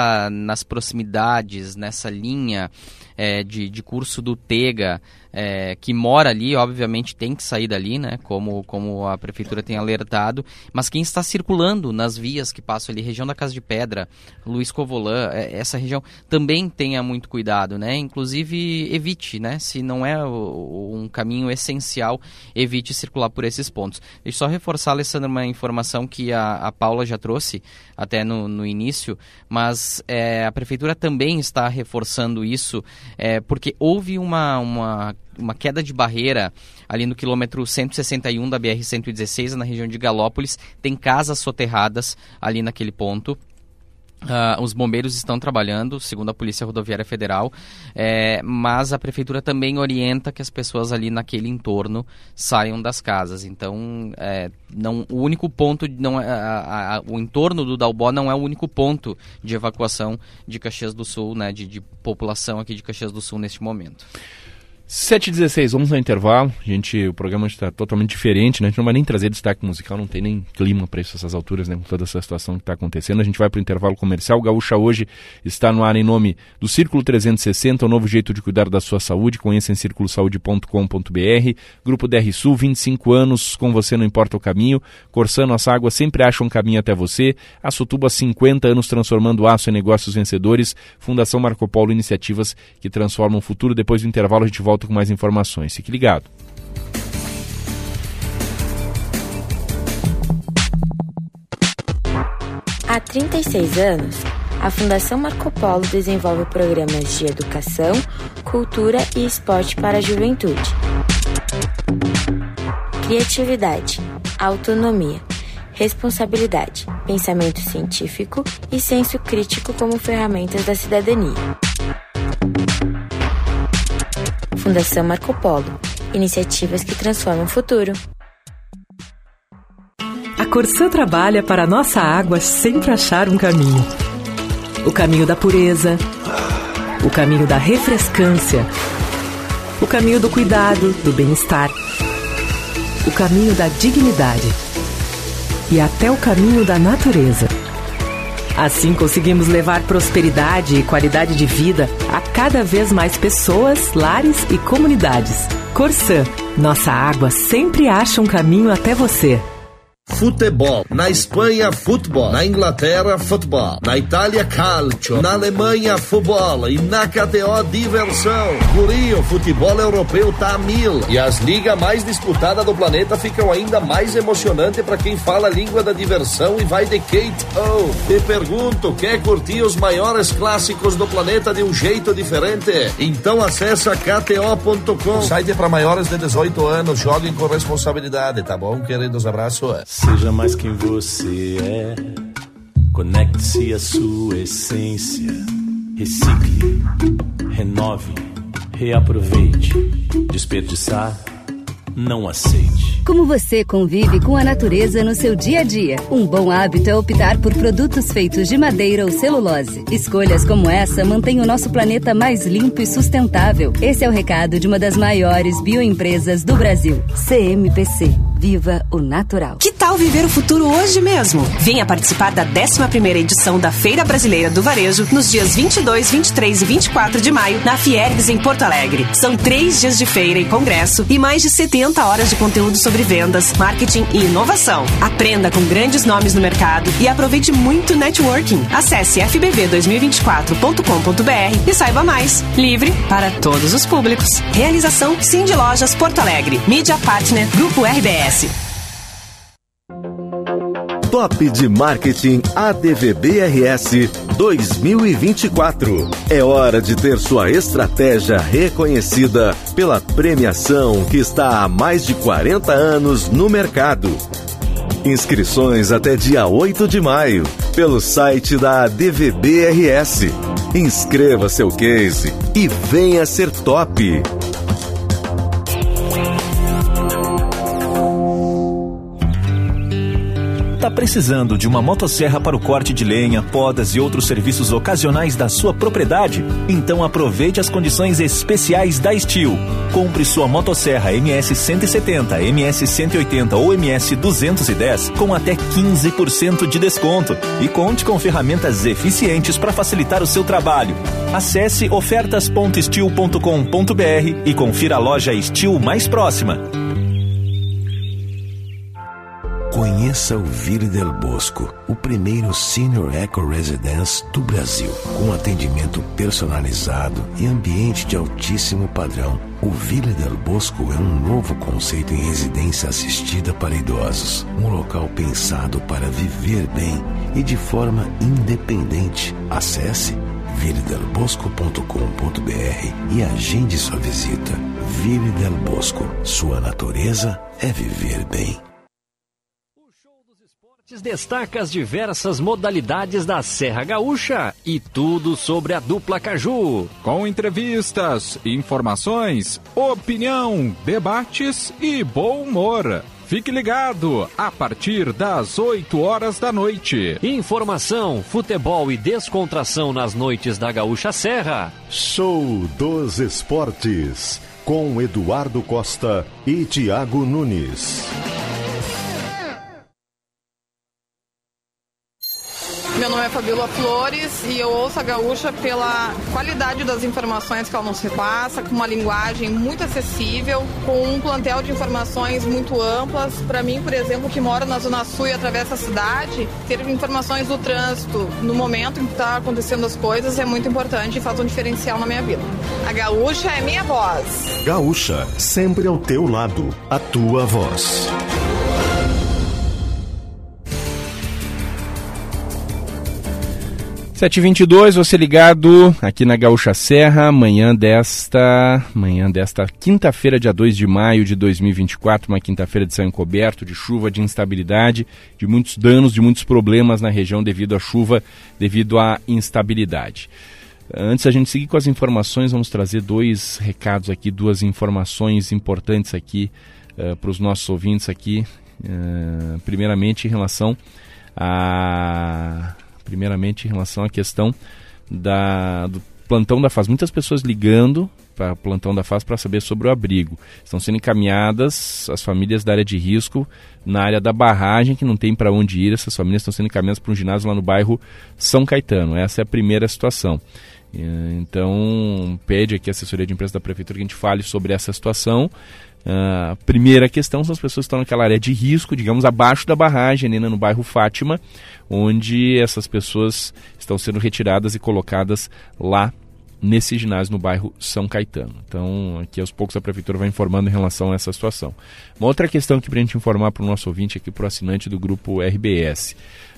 nas proximidades, nessa linha de curso do Tega, que mora ali, obviamente tem que sair dali, né? Como a prefeitura tem alertado, mas quem está circulando nas vias que passam ali, região da Casa de Pedra, Luiz Covolan, essa região, também tenha muito cuidado, né? Inclusive evite, né? Se não é um caminho essencial, evite circular por esses pontos. Deixa eu só reforçar, Alessandra, uma informação que a Paula já trouxe até no início, mas a Prefeitura também está reforçando isso, porque houve uma queda de barreira ali no quilômetro 161 da BR-116, na região de Galópolis. Tem casas soterradas ali naquele ponto. Os bombeiros estão trabalhando, segundo a Polícia Rodoviária Federal, mas a Prefeitura também orienta que as pessoas ali naquele entorno saiam das casas. Então, o único ponto, o entorno do Dalbó não é o único ponto de evacuação de Caxias do Sul, né, de população aqui de Caxias do Sul neste momento. 7h16, vamos ao intervalo. O programa está totalmente diferente, né? A gente não vai nem trazer destaque musical, não tem nem clima para isso, essas alturas, né? Com toda essa situação que está acontecendo. A gente vai para o intervalo comercial. O Gaúcha Hoje está no ar em nome do Círculo 360, um novo jeito de cuidar da sua saúde. Conheça em circulosaude.com.br. Grupo DR Sul, 25 anos, com você não importa o caminho. Corsã, nossa água sempre acha um caminho até você. Açotuba, 50 anos transformando aço em negócios vencedores. Fundação Marco Polo, iniciativas que transformam o futuro. Depois do intervalo a gente volta com mais informações. Fique ligado. Há 36 anos, a Fundação Marco Polo desenvolve programas de educação, cultura e esporte para a juventude. Criatividade, autonomia, responsabilidade, pensamento científico e senso crítico como ferramentas da cidadania. Fundação Marco Polo. Iniciativas que transformam o futuro. A Corsã trabalha para a nossa água sempre achar um caminho. O caminho da pureza, o caminho da refrescância, o caminho do cuidado, do bem-estar, o caminho da dignidade e até o caminho da natureza. Assim conseguimos levar prosperidade e qualidade de vida a cada vez mais pessoas, lares e comunidades. Corsã, nossa água sempre acha um caminho até você. Futebol. Na Espanha, futebol. Na Inglaterra, futebol. Na Itália, calcio. Na Alemanha, futebol. E na KTO, diversão. Gurinho, futebol europeu tá a 1000. E as ligas mais disputadas do planeta ficam ainda mais emocionantes para quem fala a língua da diversão e vai de KTO. Te pergunto, quer curtir os maiores clássicos do planeta de um jeito diferente? Então acessa KTO.com. O site é para maiores de 18 anos. Joguem com responsabilidade, tá bom, queridos? Abraços. Seja mais quem você é, conecte-se à sua essência, recicle, renove, reaproveite, desperdiçar, não aceite. Como você convive com a natureza no seu dia a dia? Um bom hábito é optar por produtos feitos de madeira ou celulose. Escolhas como essa mantêm o nosso planeta mais limpo e sustentável. Esse é o recado de uma das maiores bioempresas do Brasil. CMPC. Viva o natural. Que tal viver o futuro hoje mesmo? Venha participar da 11ª edição da Feira Brasileira do Varejo nos dias 22, 23 e 24 de maio na Fiergs em Porto Alegre. São 3 dias de feira e congresso e mais de 70 horas de conteúdo sobre vendas, marketing e inovação. Aprenda com grandes nomes no mercado e aproveite muito networking. Acesse fbv2024.com.br e saiba mais. Livre para todos os públicos. Realização Cindy Lojas Porto Alegre. Mídia Partner Grupo RBS. Top de Marketing ADVBRS 2024. É hora de ter sua estratégia reconhecida pela premiação que está há mais de 40 anos no mercado. Inscrições até dia 8 de maio, pelo site da ADVBRS. Inscreva seu case e venha ser top. Tá precisando de uma motosserra para o corte de lenha, podas e outros serviços ocasionais da sua propriedade? Então aproveite as condições especiais da Steel. Compre sua motosserra MS 170, MS 180 ou MS 210 com até 15% de desconto e conte com ferramentas eficientes para facilitar o seu trabalho. Acesse ofertas.steel.com.br e confira a loja Steel mais próxima. Conheça o Ville del Bosco, o primeiro Senior Eco Residence do Brasil. Com atendimento personalizado e ambiente de altíssimo padrão, o Ville del Bosco é um novo conceito em residência assistida para idosos. Um local pensado para viver bem e de forma independente. Acesse villedelbosco.com.br e agende sua visita. Ville del Bosco, sua natureza é viver bem. Destaca as diversas modalidades da Serra Gaúcha e tudo sobre a dupla Caju. Com entrevistas, informações, opinião, debates e bom humor. Fique ligado a partir das 8 horas da noite. Informação, futebol e descontração nas noites da Gaúcha Serra. Show dos Esportes, com Eduardo Costa e Tiago Nunes. Meu nome é Fabíola Flores e eu ouço a Gaúcha pela qualidade das informações que ela nos repassa, com uma linguagem muito acessível, com um plantel de informações muito amplas. Para mim, por exemplo, que moro na Zona Sul e atravessa a cidade, ter informações do trânsito no momento em que está acontecendo as coisas é muito importante e faz um diferencial na minha vida. A Gaúcha é minha voz. Gaúcha, sempre ao teu lado, a tua voz. 7h22, você ligado aqui na Gaúcha Serra, manhã desta quinta-feira, dia 2 de maio de 2024, uma quinta-feira de céu encoberto, de chuva, de instabilidade, de muitos danos, de muitos problemas na região devido à chuva, devido à instabilidade. Antes da gente seguir com as informações, vamos trazer dois recados aqui, duas informações importantes aqui para os nossos ouvintes aqui, primeiramente em relação à questão do plantão da FAS. Muitas pessoas ligando para o plantão da FAS para saber sobre o abrigo. Estão sendo encaminhadas as famílias da área de risco na área da barragem, que não tem para onde ir. Essas famílias estão sendo encaminhadas para um ginásio lá no bairro São Caetano. Essa é a primeira situação. Então, pede aqui a assessoria de imprensa da Prefeitura que a gente fale sobre essa situação. A primeira questão são as pessoas que estão naquela área de risco, digamos, abaixo da barragem, no bairro Fátima, onde essas pessoas estão sendo retiradas e colocadas lá nesse ginásio no bairro São Caetano. Então, aqui aos poucos a Prefeitura vai informando em relação a essa situação. Uma outra questão que para a gente informar para o nosso ouvinte aqui, para o assinante do grupo RBS.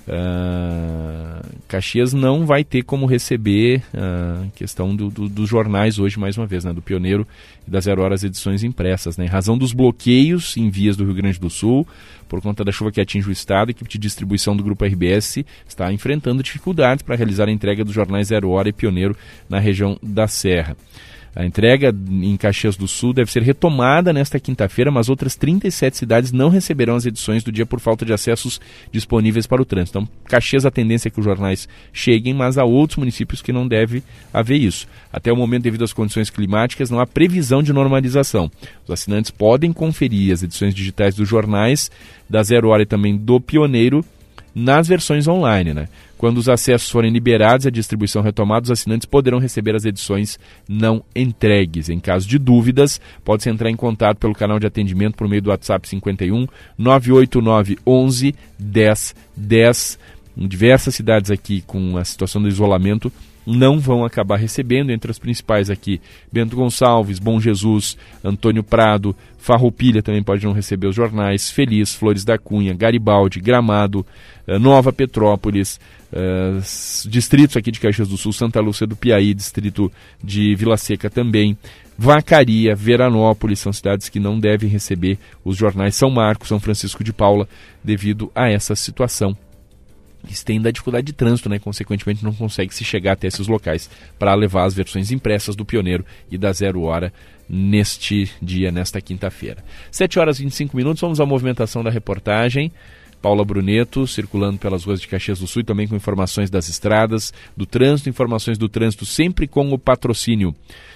Caxias não vai ter como receber a questão dos jornais hoje, mais uma vez, do Pioneiro e da 0 Horas edições impressas, em razão dos bloqueios em vias do Rio Grande do Sul, por conta da chuva que atinge o estado. A equipe de distribuição do grupo RBS está enfrentando dificuldades para realizar a entrega dos jornais 0 Hora e Pioneiro na região da Serra. A entrega em Caxias do Sul deve ser retomada nesta quinta-feira, mas outras 37 cidades não receberão as edições do dia por falta de acessos disponíveis para o trânsito. Então, Caxias, a tendência é que os jornais cheguem, mas há outros municípios que não deve haver isso. Até o momento, devido às condições climáticas, não há previsão de normalização. Os assinantes podem conferir as edições digitais dos jornais, da 0 Hora e também do Pioneiro, nas versões online, Quando os acessos forem liberados e a distribuição retomada, os assinantes poderão receber as edições não entregues. Em caso de dúvidas, pode-se entrar em contato pelo canal de atendimento por meio do WhatsApp 51 989 11 10 10. Em diversas cidades aqui com a situação do isolamento não vão acabar recebendo, entre as principais aqui, Bento Gonçalves, Bom Jesus, Antônio Prado, Farroupilha também pode não receber os jornais, Feliz, Flores da Cunha, Garibaldi, Gramado, Nova Petrópolis, distritos aqui de Caxias do Sul, Santa Lúcia do Piaí, distrito de Vila Seca também, Vacaria, Veranópolis, são cidades que não devem receber os jornais, São Marcos, São Francisco de Paula, devido a essa situação. Isso tem da dificuldade de trânsito, e consequentemente não consegue se chegar até esses locais para levar as versões impressas do Pioneiro e da 0 Hora neste dia, nesta quinta-feira. 7h25, vamos à movimentação da reportagem. Paula Bruneto, circulando pelas ruas de Caxias do Sul, e também com informações das estradas, do trânsito, informações do trânsito, sempre com o patrocínio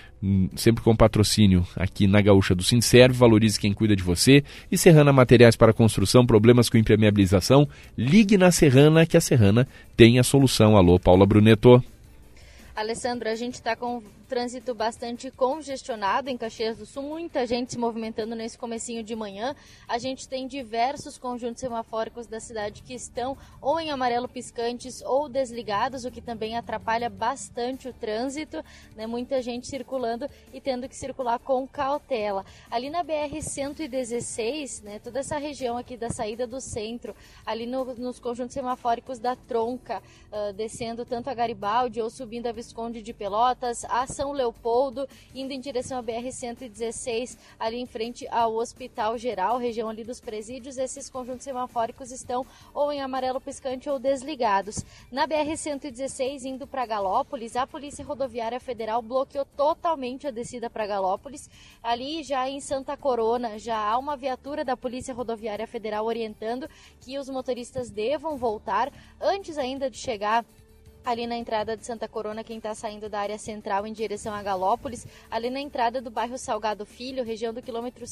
aqui na Gaúcha do Sinserve. Valorize quem cuida de você. E Serrana Materiais para Construção, problemas com impermeabilização, ligue na Serrana, que a Serrana tem a solução. Alô, Paula Bruneto. Alessandro, a gente está com trânsito bastante congestionado em Caxias do Sul, muita gente se movimentando nesse comecinho de manhã. A gente tem diversos conjuntos semafóricos da cidade que estão ou em amarelo piscantes ou desligados, o que também atrapalha bastante o trânsito, né? Muita gente circulando e tendo que circular com cautela. Ali na BR-116, né, toda essa região aqui da saída do centro, ali nos conjuntos semafóricos da Tronca, descendo tanto a Garibaldi ou subindo a Visconde de Pelotas, a São Leopoldo, indo em direção à BR-116, ali em frente ao Hospital Geral, região ali dos presídios, esses conjuntos semafóricos estão ou em amarelo piscante ou desligados. Na BR-116, indo para Galópolis, a Polícia Rodoviária Federal bloqueou totalmente a descida para Galópolis. Ali já em Santa Corona, já há uma viatura da Polícia Rodoviária Federal orientando que os motoristas devam voltar antes ainda de chegar ali na entrada de Santa Corona, quem está saindo da área central em direção a Galópolis, ali na entrada do bairro Salgado Filho, região do quilômetro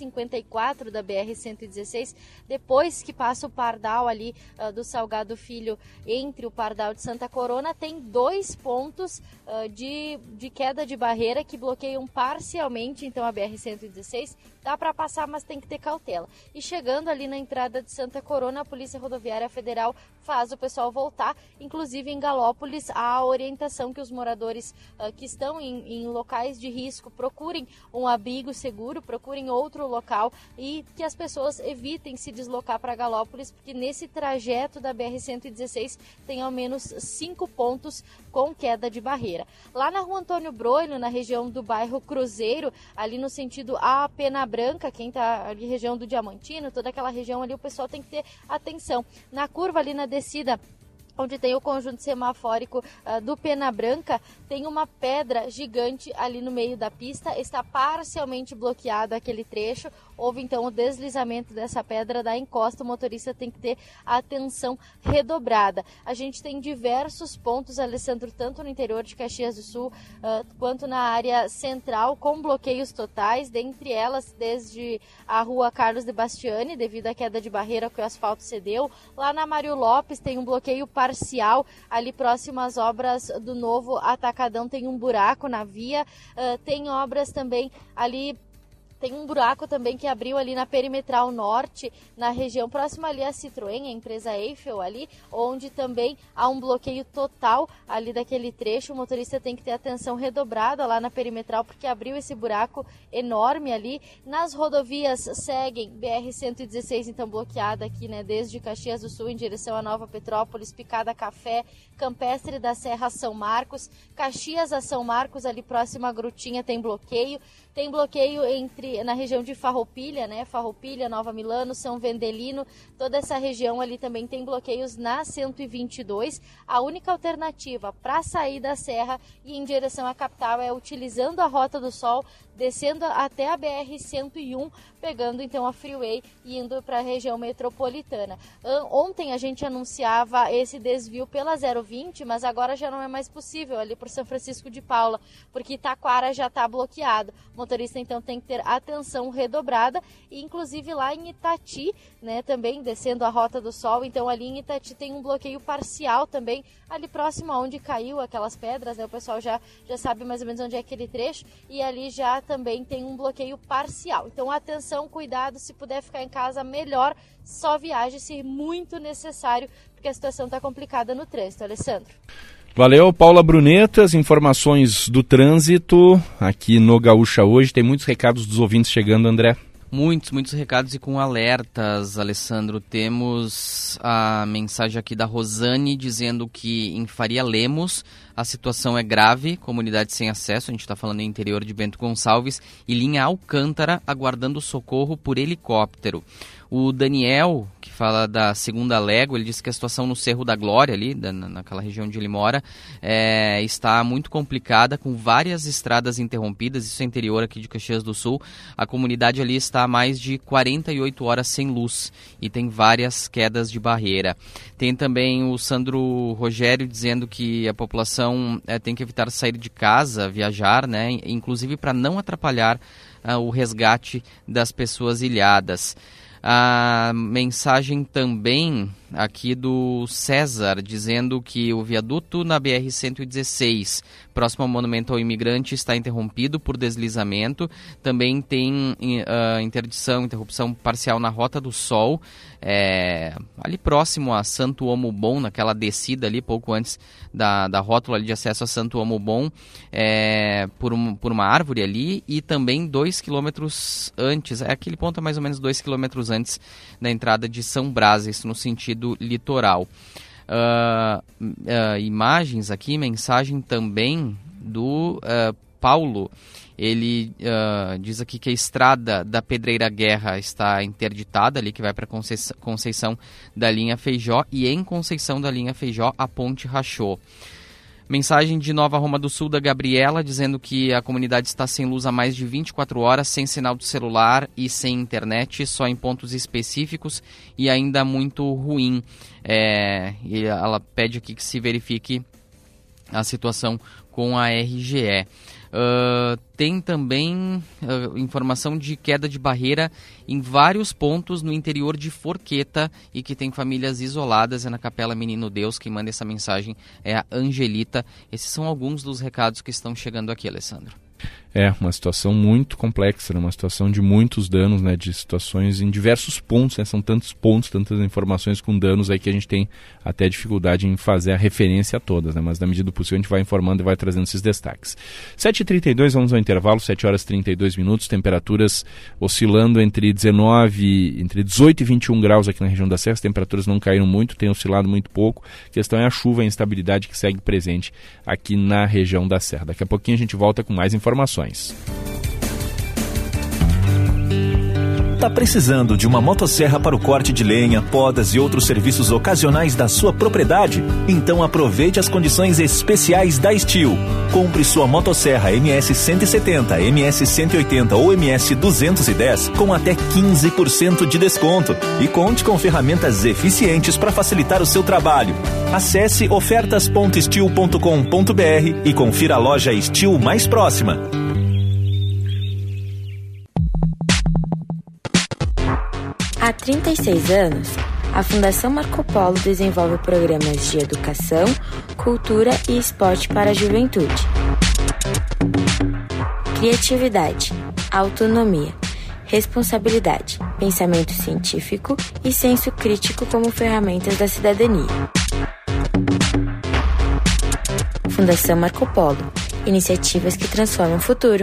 154 da BR-116, depois que passa o Pardal ali do Salgado Filho, entre o Pardal de Santa Corona, tem 2 pontos de queda de barreira que bloqueiam parcialmente, então a BR-116 dá para passar, mas tem que ter cautela. E chegando ali na entrada de Santa Corona, a Polícia Rodoviária Federal faz o pessoal voltar, inclusive em Galópolis, a orientação que os moradores que estão em locais de risco procurem um abrigo seguro, procurem outro local e que as pessoas evitem se deslocar para Galópolis, porque nesse trajeto da BR-116 tem ao menos 5 pontos com queda de barreira. Lá na Rua Antônio Broilo, na região do bairro Cruzeiro, ali no sentido a Pena Branca, quem está ali região do Diamantino, toda aquela região ali, o pessoal tem que ter atenção. Na curva ali na descida, onde tem o conjunto semafórico do Pena Branca, tem uma pedra gigante ali no meio da pista, está parcialmente bloqueado aquele trecho, houve então o deslizamento dessa pedra da encosta, o motorista tem que ter a atenção redobrada. A gente tem diversos pontos, Alessandro, tanto no interior de Caxias do Sul, quanto na área central, com bloqueios totais, dentre elas desde a rua Carlos de Bastiani, devido à queda de barreira que o asfalto cedeu. Lá na Mário Lopes tem um bloqueio parcial, ali próximo às obras do novo Atacadão, tem um buraco na via, tem obras também ali. Tem um buraco também que abriu ali na Perimetral Norte, na região próxima ali à Citroën, a empresa Eiffel ali, onde também há um bloqueio total ali daquele trecho. O motorista tem que ter atenção redobrada lá na Perimetral, porque abriu esse buraco enorme ali. Nas rodovias seguem BR-116, então bloqueada aqui, né, desde Caxias do Sul em direção a Nova Petrópolis, Picada Café, Campestre da Serra São Marcos, Caxias a São Marcos, ali próximo à Grutinha tem bloqueio. Tem bloqueio na região de Farroupilha, né? Farroupilha, Nova Milano, São Vendelino, toda essa região ali também tem bloqueios na 122. A única alternativa para sair da serra e em direção à capital é utilizando a Rota do Sol, descendo até a BR-101, pegando então a Freeway e indo para a região metropolitana. Ontem a gente anunciava esse desvio pela 020, mas agora já não é mais possível ali por São Francisco de Paula, porque Taquara já está bloqueado. O motorista então tem que ter atenção redobrada, e inclusive lá em Itati, né, também descendo a Rota do Sol, então ali em Itati tem um bloqueio parcial também, ali próximo aonde caiu aquelas pedras, né, o pessoal já sabe mais ou menos onde é aquele trecho, e ali já também tem um bloqueio parcial. Então atenção, cuidado, se puder ficar em casa melhor, só viaje se muito necessário, porque a situação está complicada no trânsito. Alessandro. Valeu, Paula Brunetas, informações do trânsito aqui no Gaúcha Hoje. Tem muitos recados dos ouvintes chegando, André. Muitos recados e com alertas, Alessandro. Temos a mensagem aqui da Rosane dizendo que em Faria Lemos a situação é grave, comunidade sem acesso, a gente está falando em interior de Bento Gonçalves, e linha Alcântara aguardando socorro por helicóptero. O Daniel, que fala da Segunda Légua, ele disse que a situação no Cerro da Glória, ali, naquela região onde ele mora, está muito complicada, com várias estradas interrompidas. Isso é interior aqui de Caxias do Sul. A comunidade ali está há mais de 48 horas sem luz e tem várias quedas de barreira. Tem também o Sandro Rogério dizendo que a população tem que evitar sair de casa, viajar, né, inclusive para não atrapalhar o resgate das pessoas ilhadas. A mensagem também aqui do César, dizendo que o viaduto na BR-116, próximo ao Monumento ao Imigrante, está interrompido por deslizamento. Também tem interrupção parcial na Rota do Sol, ali próximo a Santo Omo Bom, naquela descida ali, pouco antes da rótula ali de acesso a Santo Omo Bom, por uma árvore ali, e também 2 quilômetros antes, aquele ponto é mais ou menos 2 quilômetros antes da entrada de São Brás, isso no sentido litoral. Imagens aqui, mensagem também do Paulo. Ele diz aqui que a estrada da Pedreira Guerra está interditada ali, que vai para Conceição da linha Feijó, e em Conceição da linha Feijó a ponte rachou. Mensagem de Nova Roma do Sul da Gabriela, dizendo que a comunidade está sem luz há mais de 24 horas, sem sinal de celular e sem internet, só em pontos específicos e ainda muito ruim. E ela pede aqui que se verifique a situação com a RGE. Tem também informação de queda de barreira em vários pontos no interior de Forqueta e que tem famílias isoladas. É na Capela Menino Deus. Quem manda essa mensagem é a Angelita. Esses são alguns dos recados que estão chegando aqui, Alessandro. É uma situação muito complexa, uma situação de muitos danos, né, de situações em diversos pontos, né, são tantos pontos, tantas informações com danos aí que a gente tem até dificuldade em fazer a referência a todas, né, mas na medida do possível a gente vai informando e vai trazendo esses destaques. 7h32, vamos ao intervalo, 7 horas e 32 minutos, temperaturas oscilando entre 18 e 21 graus aqui na região da Serra, as temperaturas não caíram muito, tem oscilado muito pouco, a questão é a chuva e a instabilidade que segue presente aqui na região da Serra. Daqui a pouquinho a gente volta com mais informações. Tá precisando de uma motosserra para o corte de lenha, podas e outros serviços ocasionais da sua propriedade? Então aproveite as condições especiais da Steel. Compre sua motosserra MS 170, MS 180 ou MS 210 com até 15% de desconto e conte com ferramentas eficientes para facilitar o seu trabalho. Acesse ofertas.steel.com.br e confira a loja Steel mais próxima. Há 36 anos, a Fundação Marco Polo desenvolve programas de educação, cultura e esporte para a juventude. Criatividade, autonomia, responsabilidade, pensamento científico e senso crítico como ferramentas da cidadania. Fundação Marco Polo, iniciativas que transformam o futuro.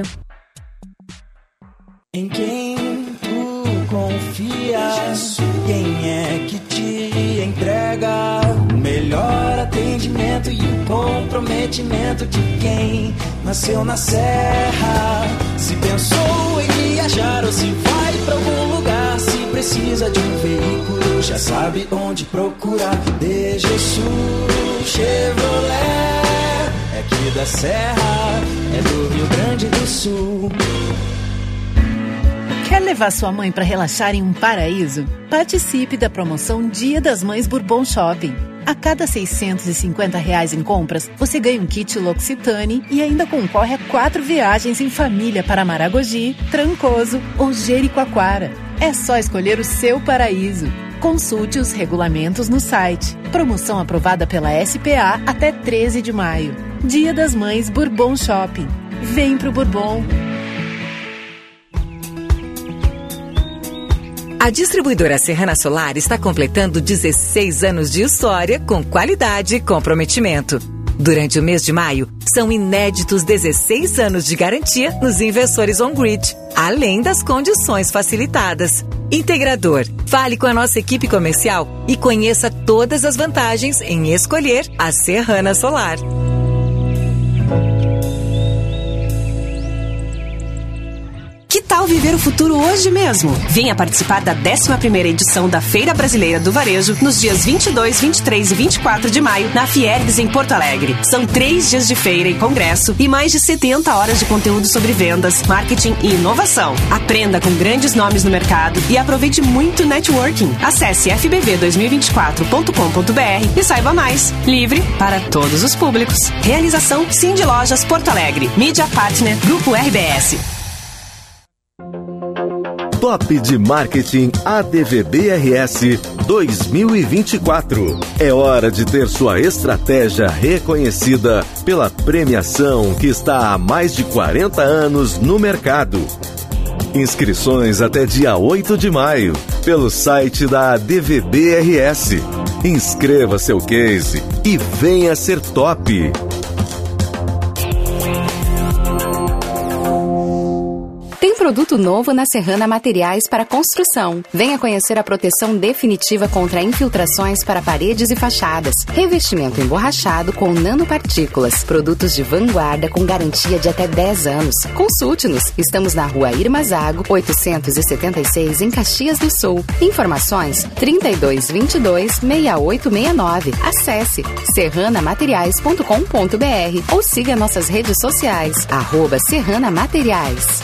Em quem tu confias? Quem é que te entrega o melhor atendimento e o comprometimento de quem nasceu na Serra? Se pensou em viajar ou se vai pra algum lugar, se precisa de um veículo, já sabe onde procurar. DGSU Chevrolet, é aqui da Serra, é do Rio Grande do Sul. Quer levar sua mãe para relaxar em um paraíso? Participe da promoção Dia das Mães Bourbon Shopping. A cada R$ 650 em compras, você ganha um kit L'Occitane e ainda concorre a 4 viagens em família para Maragogi, Trancoso ou Jericoacoara. É só escolher o seu paraíso. Consulte os regulamentos no site. Promoção aprovada pela SPA até 13 de maio. Dia das Mães Bourbon Shopping. Vem pro Bourbon. A distribuidora Serrana Solar está completando 16 anos de história com qualidade e comprometimento. Durante o mês de maio, são inéditos 16 anos de garantia nos inversores on-grid, além das condições facilitadas. Integrador, fale com a nossa equipe comercial e conheça todas as vantagens em escolher a Serrana Solar. Que tal viver o futuro hoje mesmo? Venha participar da 11ª edição da Feira Brasileira do Varejo nos dias 22, 23 e 24 de maio na Fiergs em Porto Alegre. São 3 dias de feira e congresso e mais de 70 horas de conteúdo sobre vendas, marketing e inovação. Aprenda com grandes nomes no mercado e aproveite muito networking. Acesse fbv2024.com.br e saiba mais. Livre para todos os públicos. Realização Cindy Lojas Porto Alegre. Mídia Partner Grupo RBS. Top de Marketing ADVB-RS 2024. É hora de ter sua estratégia reconhecida pela premiação que está há mais de 40 anos no mercado. Inscrições até dia 8 de maio, pelo site da ADVB-RS. Inscreva seu case e venha ser top! Tem produto novo na Serrana Materiais para Construção. Venha conhecer a proteção definitiva contra infiltrações para paredes e fachadas. Revestimento emborrachado com nanopartículas. Produtos de vanguarda com garantia de até 10 anos. Consulte-nos. Estamos na Rua Irma Zago, 876, em Caxias do Sul. Informações 3222-6869. Acesse serranamateriais.com.br ou siga nossas redes sociais. @Serrana Materiais.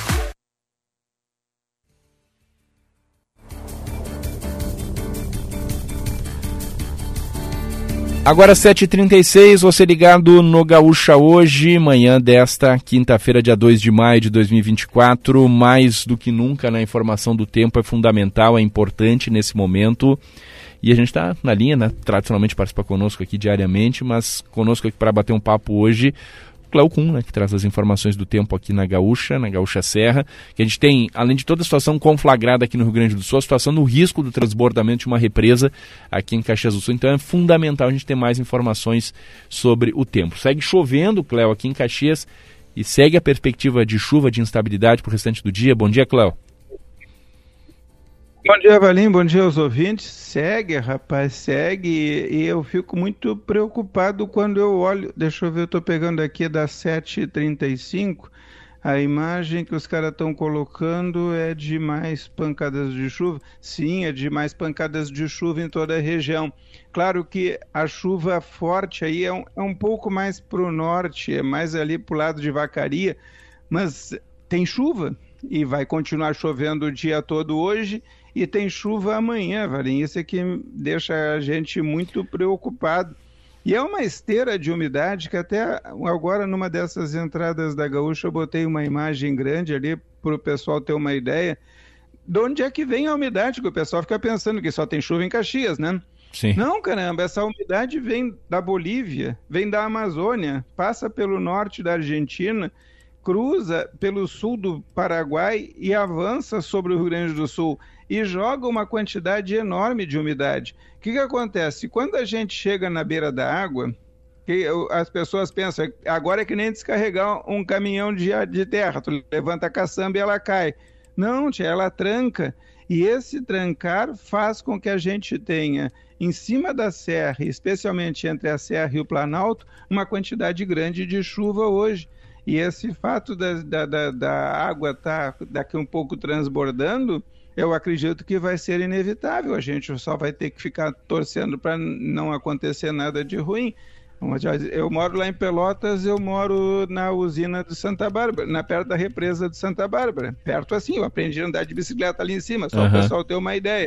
Agora 7h36, você ligado no Gaúcha hoje, manhã desta quinta-feira, dia 2 de maio de 2024. Mais do que nunca, a informação do tempo é fundamental, é importante nesse momento. E a gente está na linha, né? Tradicionalmente participa conosco aqui diariamente, mas conosco aqui para bater um papo hoje, Cléo Kuhn, né, que traz as informações do tempo aqui na Gaúcha Serra, que a gente tem, além de toda a situação conflagrada aqui no Rio Grande do Sul, a situação do risco do transbordamento de uma represa aqui em Caxias do Sul. Então é fundamental a gente ter mais informações sobre o tempo. Segue chovendo, Cléo, aqui em Caxias, e segue a perspectiva de chuva, de instabilidade para o restante do dia. Bom dia, Cléo. Bom dia, Valim, bom dia aos ouvintes. Segue, rapaz, segue, e eu fico muito preocupado quando eu olho, deixa eu ver, eu tô pegando aqui das 7h35, a imagem que os caras estão colocando é de mais pancadas de chuva. Sim, é de mais pancadas de chuva em toda a região. Claro que a chuva forte aí é um pouco mais pro norte, é mais ali pro lado de Vacaria, mas tem chuva e vai continuar chovendo o dia todo hoje. E tem chuva amanhã, Valim, isso é que deixa a gente muito preocupado. E é uma esteira de umidade que até agora, numa dessas entradas da Gaúcha, eu botei uma imagem grande ali para o pessoal ter uma ideia de onde é que vem a umidade, que o pessoal fica pensando que só tem chuva em Caxias, né? Sim. Não, caramba, essa umidade vem da Bolívia, vem da Amazônia, passa pelo norte da Argentina, cruza pelo sul do Paraguai e avança sobre o Rio Grande do Sul e joga uma quantidade enorme de umidade. O que acontece? Quando a gente chega na beira da água, as pessoas pensam, agora é que nem descarregar um caminhão de terra, tu levanta a caçamba e ela cai. Não, tia, ela tranca. E esse trancar faz com que a gente tenha, em cima da serra, especialmente entre a serra e o Planalto, uma quantidade grande de chuva hoje. E esse fato da água estar daqui um pouco transbordando, eu acredito que vai ser inevitável. A gente só vai ter que ficar torcendo para não acontecer nada de ruim. Eu moro lá em Pelotas, eu moro na usina de Santa Bárbara, perto da represa de Santa Bárbara. Perto assim, eu aprendi a andar de bicicleta ali em cima, só o pessoal ter uma ideia.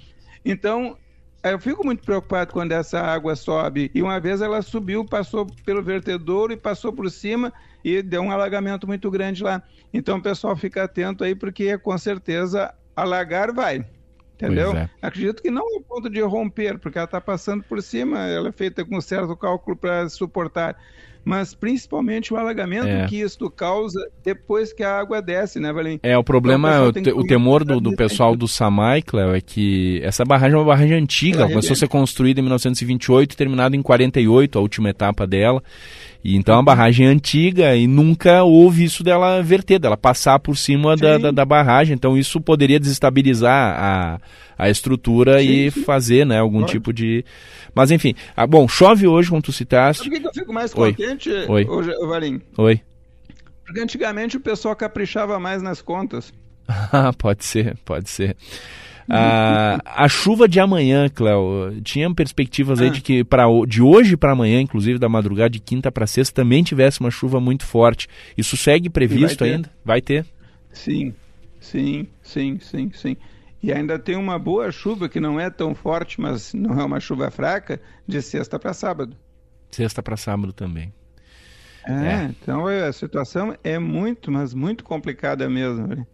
Então, eu fico muito preocupado quando essa água sobe. E uma vez ela subiu, passou pelo vertedouro e passou por cima e deu um alagamento muito grande lá. Então o pessoal fica atento aí, porque com certeza alagar vai. Entendeu? É. Acredito que não é ponto de romper, porque ela está passando por cima, ela é feita com certo cálculo para suportar. Mas principalmente o alagamento que isto causa depois que a água desce, né, Valim? O problema, o temor do pessoal do SAMAI, Cléo, é que essa barragem é uma barragem antiga, ela começou a ser construída em 1928 e terminada em 48, a última etapa dela. E então é uma barragem antiga e nunca houve isso dela verter, dela passar por cima da barragem. Então isso poderia desestabilizar a estrutura e fazer, né, algum tipo de... Mas enfim, bom, chove hoje, como tu citaste. Sabe o que eu fico mais contente hoje, Valim? Oi. Porque antigamente o pessoal caprichava mais nas contas. Pode ser. A chuva de amanhã, Cléo, tinha perspectivas aí de que de hoje para amanhã, inclusive da madrugada de quinta para sexta, também tivesse uma chuva muito forte. Isso segue previsto ainda? Vai ter? Sim. E ainda tem uma boa chuva que não é tão forte, mas não é uma chuva fraca, de sexta para sábado. Sexta para sábado também. Então a situação é muito, mas muito complicada mesmo.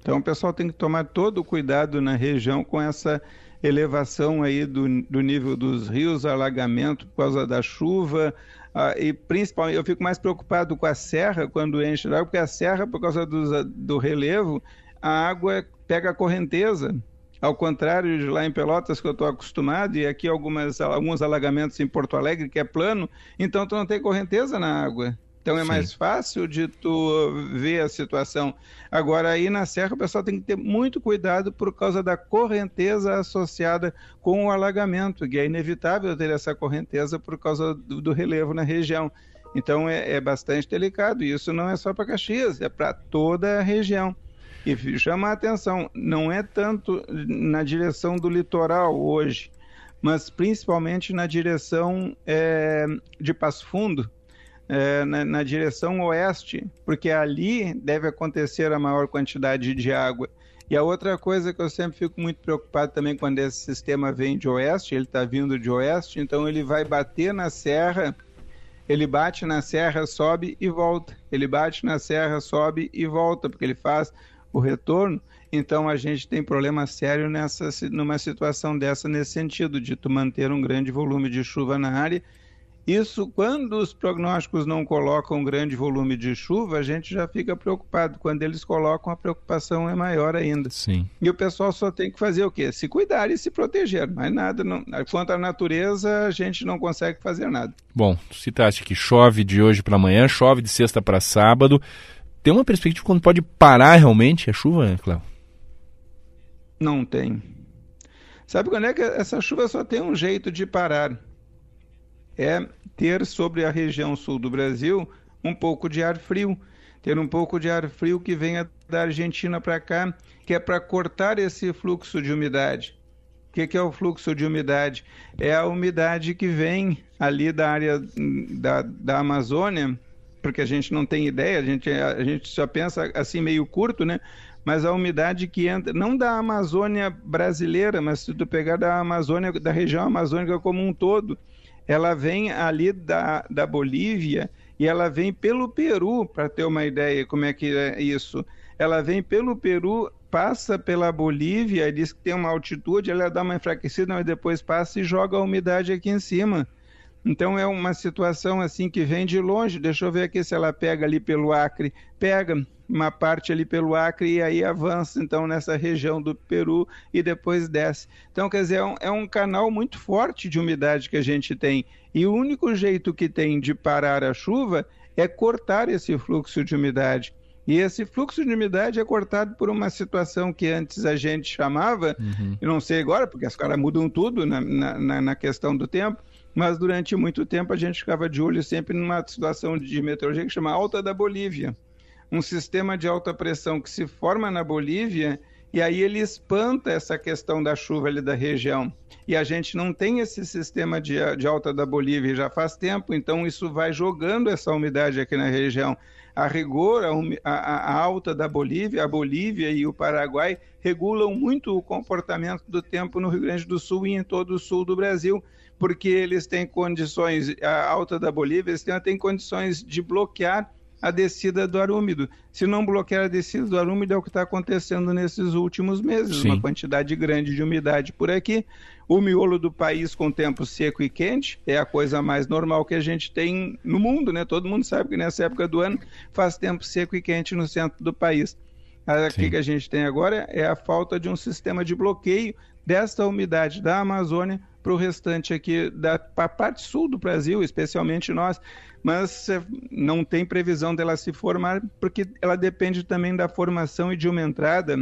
Então o pessoal tem que tomar todo o cuidado na região com essa elevação aí do nível dos rios, alagamento por causa da chuva, e principalmente eu fico mais preocupado com a serra quando enche d'água, porque a serra, por causa do relevo, a água pega a correnteza. Ao contrário de lá em Pelotas, que eu estou acostumado, e aqui alguns alagamentos em Porto Alegre, que é plano, então tu não tem correnteza na água. Então é mais fácil de tu ver a situação. Agora, aí na serra, o pessoal tem que ter muito cuidado por causa da correnteza associada com o alagamento, que é inevitável ter essa correnteza por causa do relevo na região. Então é bastante delicado, e isso não é só para Caxias, é para toda a região. E chama a atenção, não é tanto na direção do litoral hoje, mas principalmente na direção de Passo Fundo, na direção oeste, porque ali deve acontecer a maior quantidade de água. E a outra coisa que eu sempre fico muito preocupado também quando esse sistema vem de oeste, ele está vindo de oeste, então ele vai bater na serra, ele bate na serra, sobe e volta. Ele bate na serra, sobe e volta, porque ele faz o retorno. Então a gente tem problema sério numa situação dessa, nesse sentido, de tu manter um grande volume de chuva na área. Isso, quando os prognósticos não colocam um grande volume de chuva, a gente já fica preocupado. Quando eles colocam, a preocupação é maior ainda. Sim. E o pessoal só tem que fazer o quê? Se cuidar e se proteger. Mas nada, quanto à natureza, a gente não consegue fazer nada. Bom, citaste que chove de hoje para amanhã, chove de sexta para sábado. Tem uma perspectiva quando pode parar realmente a chuva, Cléo? Não tem. Sabe quando é que essa chuva só tem um jeito de parar? É ter sobre a região sul do Brasil um pouco de ar frio. Ter um pouco de ar frio que venha da Argentina para cá, que é para cortar esse fluxo de umidade. O que é o fluxo de umidade? É a umidade que vem ali da área da Amazônia, porque a gente não tem ideia, a gente só pensa assim meio curto, né? Mas a umidade que entra, não da Amazônia brasileira, mas se tu pegar da Amazônia, da região amazônica como um todo, ela vem ali da Bolívia e ela vem pelo Peru, para ter uma ideia como é que é isso. Ela vem pelo Peru, passa pela Bolívia, diz que tem uma altitude, ela dá uma enfraquecida, mas depois passa e joga a umidade aqui em cima. Então é uma situação assim que vem de longe. Deixa eu ver aqui se ela pega ali pelo Acre. Pega uma parte ali pelo Acre e aí avança então nessa região do Peru e depois desce. Então, quer dizer, é um canal muito forte de umidade que a gente tem. E o único jeito que tem de parar a chuva é cortar esse fluxo de umidade. E esse fluxo de umidade é cortado por uma situação que antes a gente chamava, eu não sei agora, porque as caras mudam tudo na questão do tempo, mas durante muito tempo a gente ficava de olho sempre numa situação de meteorologia que chama Alta da Bolívia. Um sistema de alta pressão que se forma na Bolívia e aí ele espanta essa questão da chuva ali da região. E a gente não tem esse sistema de alta da Bolívia já faz tempo, então isso vai jogando essa umidade aqui na região. A rigor, a alta da Bolívia, a Bolívia e o Paraguai regulam muito o comportamento do tempo no Rio Grande do Sul e em todo o sul do Brasil, porque eles têm condições, a alta da Bolívia, eles têm condições de bloquear a descida do ar úmido. Se não bloquear a descida do ar úmido, é o que está acontecendo nesses últimos meses. Sim. Uma quantidade grande de umidade por aqui. O miolo do país com tempo seco e quente é a coisa mais normal que a gente tem no mundo, né? Todo mundo sabe que nessa época do ano faz tempo seco e quente no centro do país. Aqui que a gente tem agora é a falta de um sistema de bloqueio desta umidade da Amazônia para o restante aqui, para a parte sul do Brasil, especialmente nós, mas não tem previsão dela se formar, porque ela depende também da formação e de uma entrada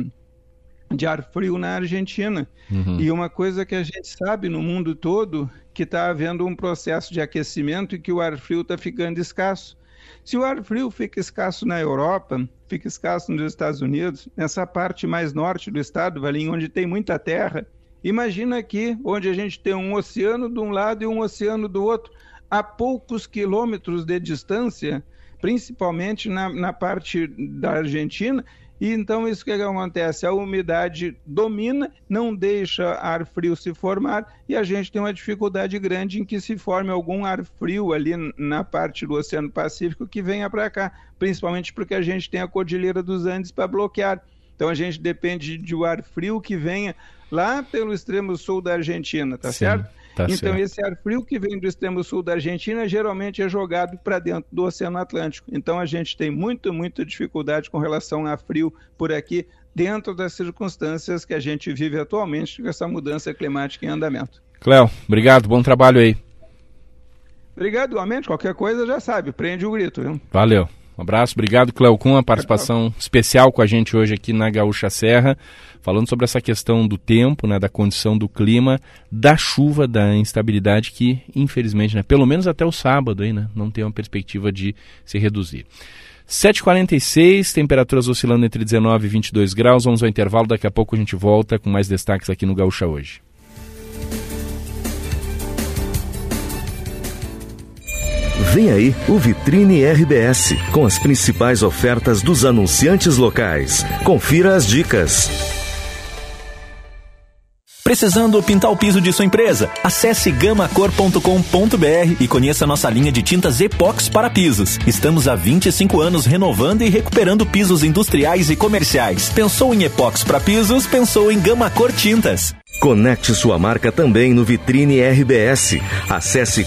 de ar frio na Argentina. E uma coisa que a gente sabe no mundo todo, que está havendo um processo de aquecimento e que o ar frio está ficando escasso. Se o ar frio fica escasso na Europa, fica escasso nos Estados Unidos, nessa parte mais norte do estado, ali onde tem muita terra, imagina aqui, onde a gente tem um oceano de um lado e um oceano do outro, a poucos quilômetros de distância, principalmente na parte da Argentina. E então isso que acontece? A umidade domina, não deixa ar frio se formar e a gente tem uma dificuldade grande em que se forme algum ar frio ali na parte do Oceano Pacífico que venha para cá, principalmente porque a gente tem a Cordilheira dos Andes para bloquear. Então a gente depende de um ar frio que venha lá pelo extremo sul da Argentina, tá certo? Tá então certo. esse ar frio que vem do extremo sul da Argentina geralmente é jogado para dentro do Oceano Atlântico. Então a gente tem muita dificuldade com relação a frio por aqui, dentro das circunstâncias que a gente vive atualmente com essa mudança climática em andamento. Cléo, obrigado, bom trabalho aí. Obrigado, igualmente, qualquer coisa já sabe, prende o grito, viu? Valeu. Um abraço, obrigado, Cléo Kuhn, a participação especial com a gente hoje aqui na Gaúcha Serra, falando sobre essa questão do tempo, né, da condição do clima, da chuva, da instabilidade que, infelizmente, né, pelo menos até o sábado, aí, né, não tem uma perspectiva de se reduzir. 7h46, temperaturas oscilando entre 19 e 22 graus, vamos ao intervalo, daqui a pouco a gente volta com mais destaques aqui no Gaúcha Hoje. Vem aí o Vitrine RBS, com as principais ofertas dos anunciantes locais. Confira as dicas. Precisando pintar o piso de sua empresa? Acesse gamacor.com.br e conheça nossa linha de tintas Epox para pisos. Estamos há 25 anos renovando e recuperando pisos industriais e comerciais. Pensou em Epox para pisos? Pensou em Gamacor Tintas. Conecte sua marca também no Vitrine RBS. Acesse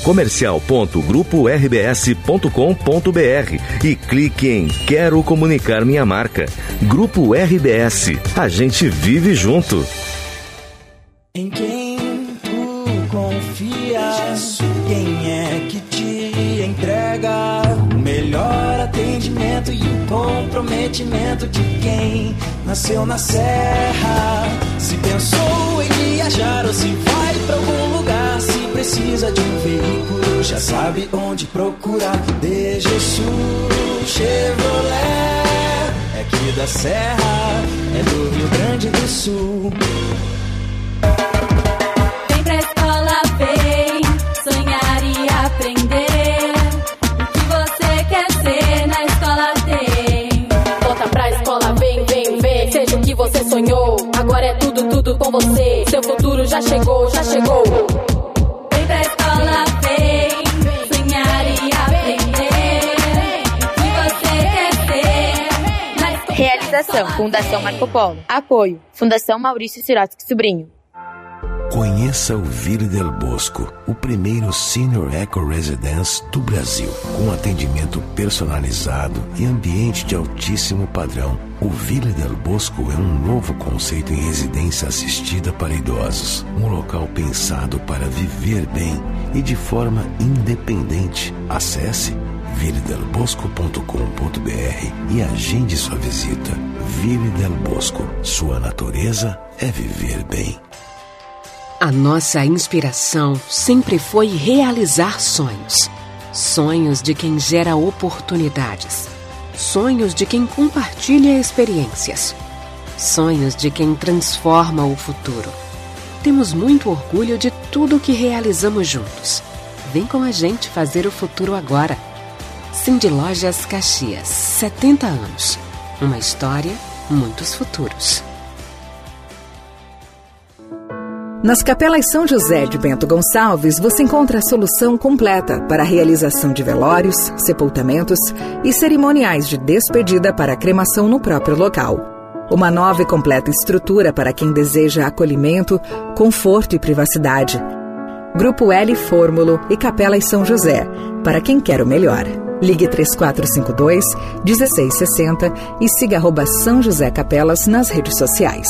comercial.grupo-rbs.com.br e clique em Quero comunicar minha marca. Grupo RBS. A gente vive junto. Em quem tu confias? Quem é que te entrega o melhor atendimento e o comprometimento de quem nasceu na serra? Se pensou em viajar ou se vai pra algum lugar, se precisa de um veículo, já sabe onde procurar. DGSU Chevrolet é aqui da Serra, é do Rio Grande do Sul. Vem pra escola, vem sonhar e aprender. O que você quer ser na escola tem. Volta pra escola, vem, vem, vem. Seja o que você sonhou, agora é tudo, tudo com você. Seu futuro já chegou, já chegou. Vem pra escola, vem sonhar e aprender. O que você quer ser na escola. Realização: Fundação Marco Polo. Apoio: Fundação Maurício Sirotsky Sobrinho. Conheça o Ville del Bosco, o primeiro Senior Eco Residence do Brasil. Com atendimento personalizado e ambiente de altíssimo padrão, o Ville del Bosco é um novo conceito em residência assistida para idosos. Um local pensado para viver bem e de forma independente. Acesse villedelbosco.com.br e agende sua visita. Ville del Bosco, sua natureza é viver bem. A nossa inspiração sempre foi realizar sonhos. Sonhos de quem gera oportunidades. Sonhos de quem compartilha experiências. Sonhos de quem transforma o futuro. Temos muito orgulho de tudo que realizamos juntos. Vem com a gente fazer o futuro agora. Cindy Lojas Caxias, 70 anos. Uma história, muitos futuros. Nas Capelas São José de Bento Gonçalves, você encontra a solução completa para a realização de velórios, sepultamentos e cerimoniais de despedida para a cremação no próprio local. Uma nova e completa estrutura para quem deseja acolhimento, conforto e privacidade. Grupo L Fórmulo e Capelas São José, para quem quer o melhor. Ligue 3452-1660 e siga @São José Capelas nas redes sociais.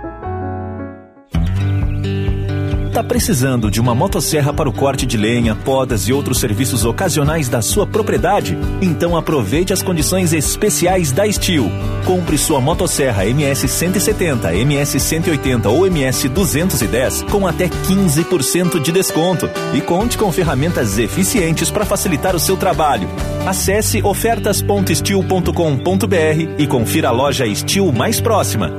Tá precisando de uma motosserra para o corte de lenha, podas e outros serviços ocasionais da sua propriedade? Então aproveite as condições especiais da Steel. Compre sua motosserra MS-170, MS-180 ou MS-210 com até 15% de desconto e conte com ferramentas eficientes para facilitar o seu trabalho. Acesse ofertas.steel.com.br e confira a loja Steel mais próxima.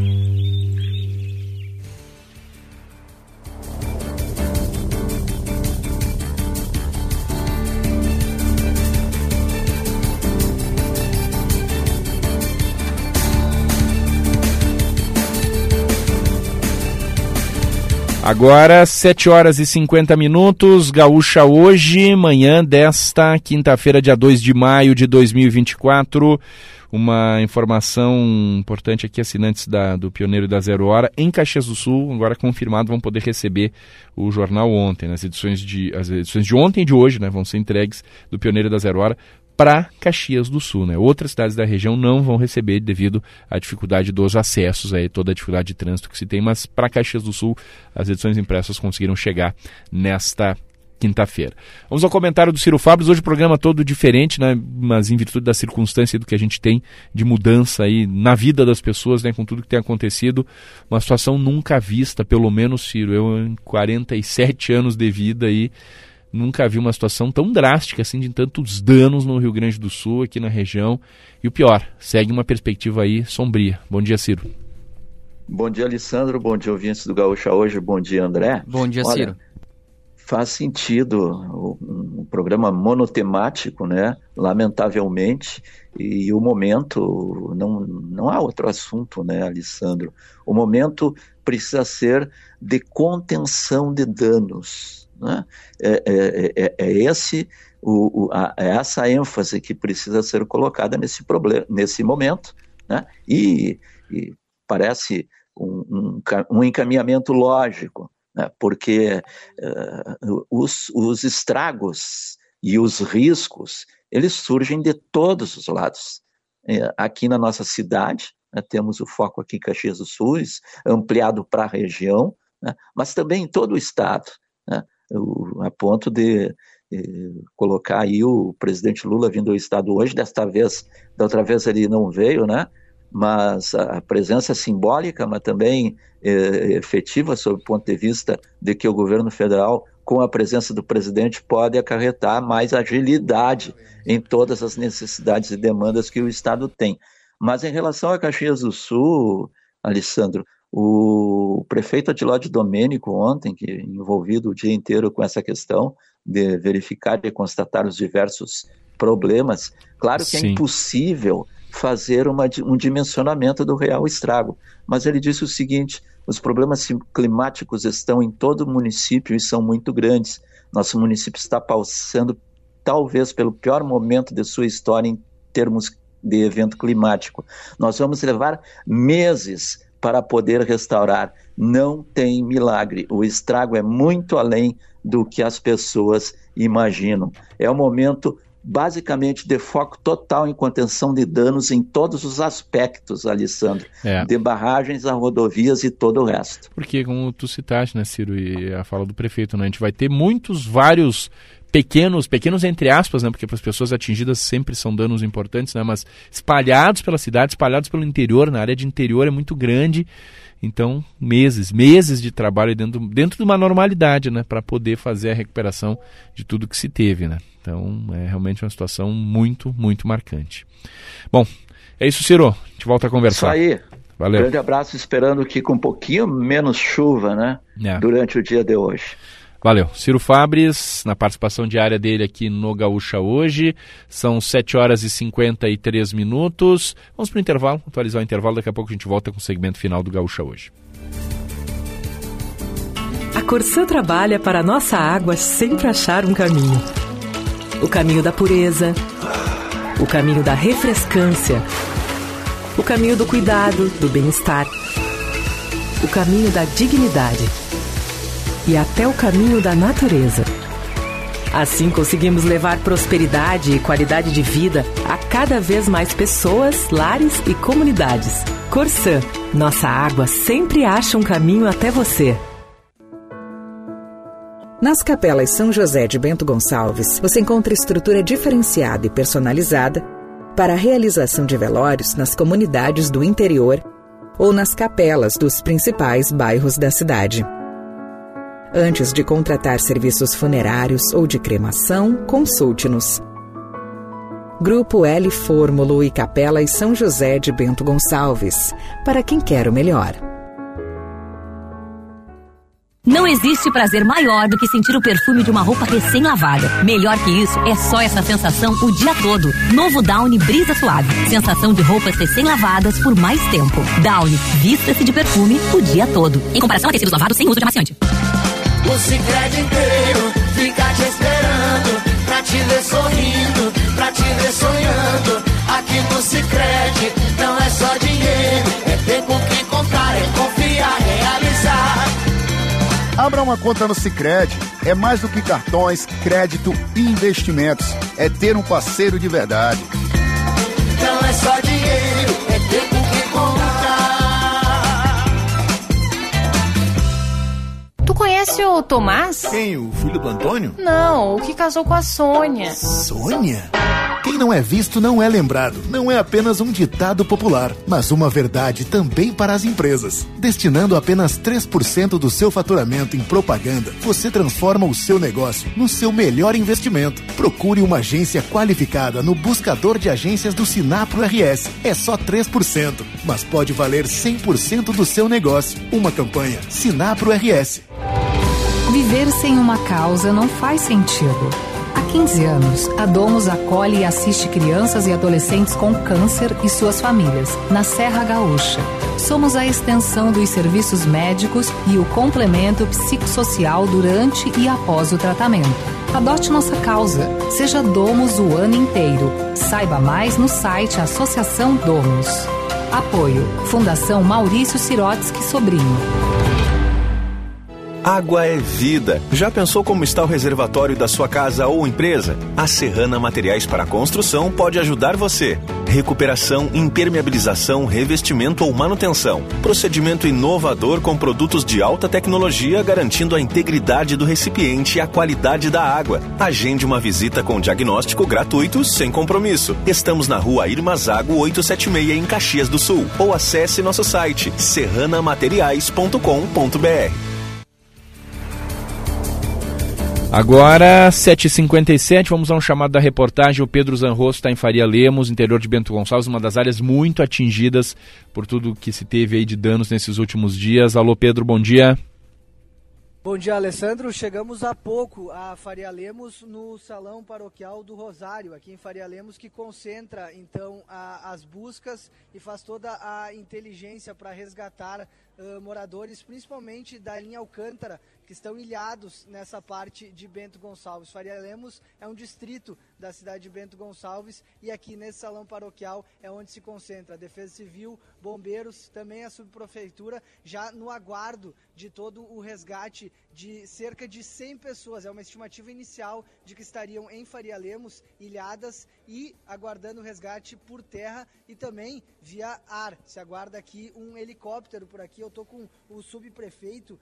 Agora, 7h50, Gaúcha Hoje, manhã desta quinta-feira, dia 2 de maio de 2024. Uma informação importante aqui, assinantes do Pioneiro e da Zero Hora, em Caxias do Sul, agora confirmado, vão poder receber o jornal ontem. As edições de ontem e de hoje, né, vão ser entregues do Pioneiro e da Zero Hora para Caxias do Sul, né? Outras cidades da região não vão receber devido à dificuldade dos acessos, aí, toda a dificuldade de trânsito que se tem, mas para Caxias do Sul as edições impressas conseguiram chegar nesta quinta-feira. Vamos ao comentário do Ciro Fabres. Hoje o programa todo diferente, né? Mas em virtude da circunstância do que a gente tem de mudança aí na vida das pessoas, né? Com tudo que tem acontecido, uma situação nunca vista, pelo menos, Ciro, eu em 47 anos de vida aí, nunca vi uma situação tão drástica assim, de tantos danos no Rio Grande do Sul, aqui na região. E o pior, segue uma perspectiva aí sombria. Bom dia, Ciro. Bom dia, Alessandro. Bom dia, ouvintes do Gaúcha hoje. Bom dia, André. Bom dia, Ciro. Faz sentido um programa monotemático, né? Lamentavelmente, e o momento, não há outro assunto, né, Alessandro? O momento precisa ser de contenção de danos, né? Essa ênfase que precisa ser colocada nesse momento, né? E parece um encaminhamento lógico, né? Porque os estragos e os riscos, eles surgem de todos os lados. Aqui na nossa cidade, né, temos o foco aqui em Caxias do Sul, ampliado para a região, né, mas também em todo o estado, né, a ponto de colocar aí o presidente Lula vindo ao estado hoje. Da outra vez ele não veio, né? Mas a presença simbólica, mas também efetiva, sob o ponto de vista de que o governo federal, com a presença do presidente, pode acarretar mais agilidade em todas as necessidades e demandas que o estado tem. Mas em relação a Caxias do Sul, Alessandro, o prefeito Adilódio Domênico ontem, que envolvido o dia inteiro com essa questão de verificar e constatar os diversos problemas, claro que Sim. É impossível fazer um dimensionamento do real estrago, mas ele disse o seguinte: os problemas climáticos estão em todo o município e são muito grandes. Nosso município está passando talvez pelo pior momento de sua história em termos de evento climático. Nós vamos levar meses para poder restaurar. Não tem milagre. O estrago é muito além do que as pessoas imaginam. É um momento basicamente de foco total em contenção de danos em todos os aspectos, Alessandro, de barragens a rodovias e todo o resto. Porque, como tu citaste, né, Ciro, e a fala do prefeito, né, a gente vai ter vários pequenos entre aspas, né, porque para as pessoas atingidas sempre são danos importantes, né, mas espalhados pela cidade, espalhados pelo interior, na área de interior é muito grande. Então, meses de trabalho dentro de uma normalidade, né, para poder fazer a recuperação de tudo que se teve, né. Então, é realmente uma situação muito, muito marcante. Bom, é isso, Ciro. A gente volta a conversar. Isso aí. Valeu. Grande abraço, esperando que com um pouquinho menos chuva, né, durante o dia de hoje. Valeu. Ciro Fabres, na participação diária dele aqui no Gaúcha hoje. São 7h53. Vamos para o intervalo, atualizar o intervalo. Daqui a pouco a gente volta com o segmento final do Gaúcha hoje. A Corsã trabalha para a nossa água sempre achar um caminho. O caminho da pureza, o caminho da refrescância, o caminho do cuidado, do bem-estar, o caminho da dignidade e até o caminho da natureza. Assim conseguimos levar prosperidade e qualidade de vida a cada vez mais pessoas, lares e comunidades. Corsã, nossa água sempre acha um caminho até você. Nas Capelas São José de Bento Gonçalves, você encontra estrutura diferenciada e personalizada para a realização de velórios nas comunidades do interior ou nas capelas dos principais bairros da cidade. Antes de contratar serviços funerários ou de cremação, consulte-nos. Grupo L Fórmulo e Capelas São José de Bento Gonçalves, para quem quer o melhor. Não existe prazer maior do que sentir o perfume de uma roupa recém-lavada. Melhor que isso, é só essa sensação o dia todo. Novo Downy Brisa Suave. Sensação de roupas recém-lavadas por mais tempo. Downy, vista-se de perfume o dia todo. Em comparação a tecidos lavados sem uso de amaciante. O Sicredi inteiro fica te esperando, pra te ver sorrindo, pra te ver sonhando. Aqui no Sicredi Sicredi não é só dinheiro, é ter com quem contar, é confiar, realizar. Abra uma conta no Sicredi. É mais do que cartões, crédito e investimentos. É ter um parceiro de verdade. Não é só dinheiro, é ter com quem contar. Tu conhece o Tomás? Quem? O filho do Antônio? Não, o que casou com a Sônia. Sônia? Quem não é visto não é lembrado. Não é apenas um ditado popular, mas uma verdade também para as empresas. Destinando apenas 3% do seu faturamento em propaganda, você transforma o seu negócio no seu melhor investimento. Procure uma agência qualificada no buscador de agências do Sinapro RS. É só 3%, mas pode valer 100% do seu negócio. Uma campanha Sinapro RS. Viver sem uma causa não faz sentido. Há 15 anos, a Domus acolhe e assiste crianças e adolescentes com câncer e suas famílias, na Serra Gaúcha. Somos a extensão dos serviços médicos e o complemento psicossocial durante e após o tratamento. Adote nossa causa. Seja Domus o ano inteiro. Saiba mais no site Associação Domus. Apoio: Fundação Maurício Sirotsky Sobrinho. Água é vida. Já pensou como está o reservatório da sua casa ou empresa? A Serrana Materiais para Construção pode ajudar você. Recuperação, impermeabilização, revestimento ou manutenção. Procedimento inovador com produtos de alta tecnologia, garantindo a integridade do recipiente e a qualidade da água. Agende uma visita com diagnóstico gratuito, sem compromisso. Estamos na Rua Irma Zago 876, em Caxias do Sul. Ou acesse nosso site serranamateriais.com.br. Agora, 7h57, vamos a um chamado da reportagem. O Pedro Zanrosso está em Faria Lemos, interior de Bento Gonçalves, uma das áreas muito atingidas por tudo que se teve aí de danos nesses últimos dias. Alô, Pedro, bom dia. Bom dia, Alessandro. Chegamos há pouco a Faria Lemos, no Salão Paroquial do Rosário, aqui em Faria Lemos, que concentra, então, as buscas e faz toda a inteligência para resgatar moradores, principalmente da linha Alcântara, que estão ilhados nessa parte de Bento Gonçalves. Faria Lemos é um distrito da cidade de Bento Gonçalves e aqui nesse salão paroquial é onde se concentra a Defesa Civil, bombeiros, também a subprefeitura, já no aguardo de todo o resgate de cerca de 100 pessoas. É uma estimativa inicial de que estariam em Faria Lemos, ilhadas e aguardando o resgate por terra e também via ar. Se aguarda aqui um helicóptero por aqui. Eu estou com o subprefeito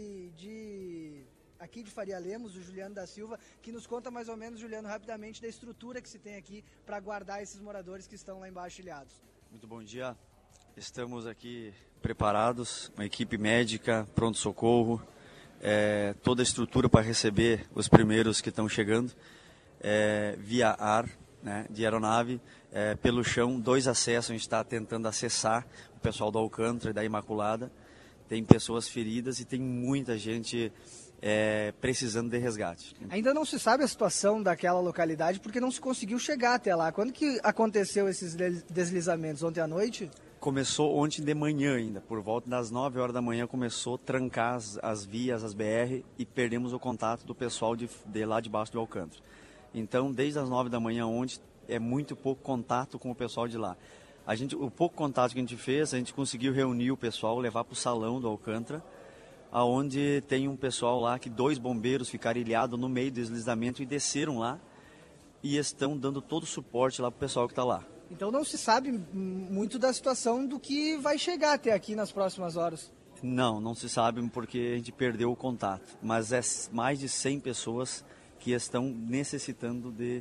aqui de Faria Lemos, o Juliano da Silva, que nos conta mais ou menos, Juliano, rapidamente da estrutura que se tem aqui para guardar esses moradores que estão lá embaixo ilhados. Muito bom dia. Estamos aqui preparados, uma equipe médica, pronto-socorro, toda a estrutura para receber os primeiros que estão chegando, via ar, né, de aeronave, pelo chão, 2 acessos, a gente está tentando acessar o pessoal da Alcântara e da Imaculada. Tem pessoas feridas e tem muita gente precisando de resgate. Ainda não se sabe a situação daquela localidade porque não se conseguiu chegar até lá. Quando que aconteceu esses deslizamentos? Ontem à noite? Começou ontem de manhã ainda, por volta das 9 horas da manhã começou a trancar as vias, as BR e perdemos o contato do pessoal de lá debaixo do Alcântara. Então, desde as 9 da manhã ontem, é muito pouco contato com o pessoal de lá. O pouco contato que a gente fez, a gente conseguiu reunir o pessoal, levar para o salão do Alcântara, onde tem um pessoal lá que 2 bombeiros ficaram ilhados no meio do deslizamento e desceram lá e estão dando todo o suporte lá para o pessoal que está lá. Então não se sabe muito da situação do que vai chegar até aqui nas próximas horas. Não se sabe porque a gente perdeu o contato, mas é mais de 100 pessoas que estão necessitando de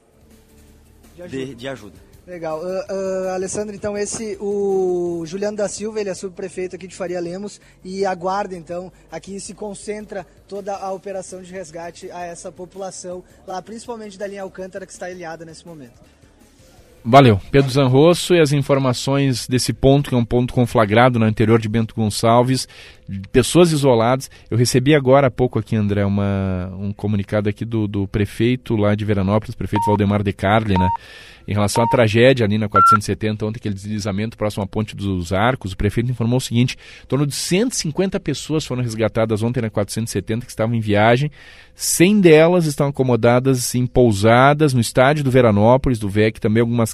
ajuda. Legal. Alessandro, então o Juliano da Silva, ele é subprefeito aqui de Faria Lemos e aguarda, então, aqui se concentra toda a operação de resgate a essa população lá, principalmente da linha Alcântara, que está ilhada nesse momento. Valeu. Pedro Zanrosso e as informações desse ponto, que é um ponto conflagrado no interior de Bento Gonçalves, pessoas isoladas. Eu recebi agora há pouco aqui, André, um comunicado aqui do prefeito lá de Veranópolis, prefeito Valdemar de Carli, né? Em relação à tragédia ali na 470, ontem aquele deslizamento próximo à Ponte dos Arcos, o prefeito informou o seguinte: em torno de 150 pessoas foram resgatadas ontem na 470 que estavam em viagem, 100 delas estão acomodadas em pousadas no estádio do Veranópolis, do VEC, também algumas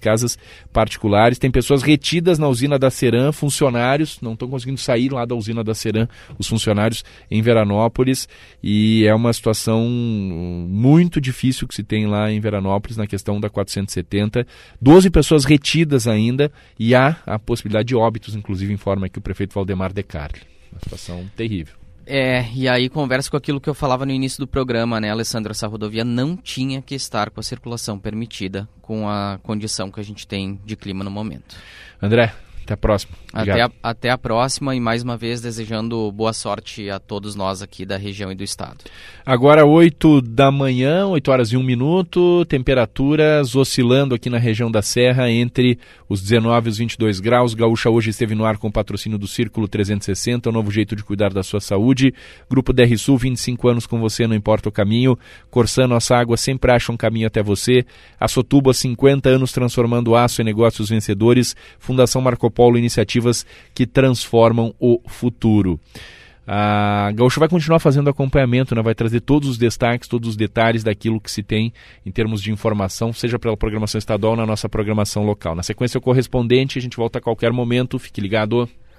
casas particulares. Tem pessoas retidas na usina da Ceram, funcionários, não estão conseguindo sair lá da usina da Ceram, os funcionários em Veranópolis, e é uma situação muito difícil que se tem lá em Veranópolis na questão da 470. 12 pessoas retidas ainda, e há a possibilidade de óbitos, inclusive informa aqui o prefeito Valdemar De Carli. Uma situação terrível. E aí conversa com aquilo que eu falava no início do programa, né, Alessandro? Essa rodovia não tinha que estar com a circulação permitida com a condição que a gente tem de clima no momento. André, até a próxima. Até a próxima, e mais uma vez desejando boa sorte a todos nós aqui da região e do estado. Agora 8 da manhã, 8 horas e 1 minuto, temperaturas oscilando aqui na região da Serra entre os 19 e os 22 graus. Gaúcha hoje esteve no ar com o patrocínio do Círculo 360, um novo jeito de cuidar da sua saúde. Grupo DR Sul, 25 anos com você, não importa o caminho. Corsã, nossa água sempre acha um caminho até você. Açotubo, há 50 anos transformando aço em negócios vencedores. Fundação Marco Polo, iniciativas que transformam o futuro. A Gaúcha vai continuar fazendo acompanhamento, né? Vai trazer todos os destaques, todos os detalhes daquilo que se tem em termos de informação, seja pela programação estadual ou na nossa programação local. Na sequência, o correspondente, a gente volta a qualquer momento. Fique ligado.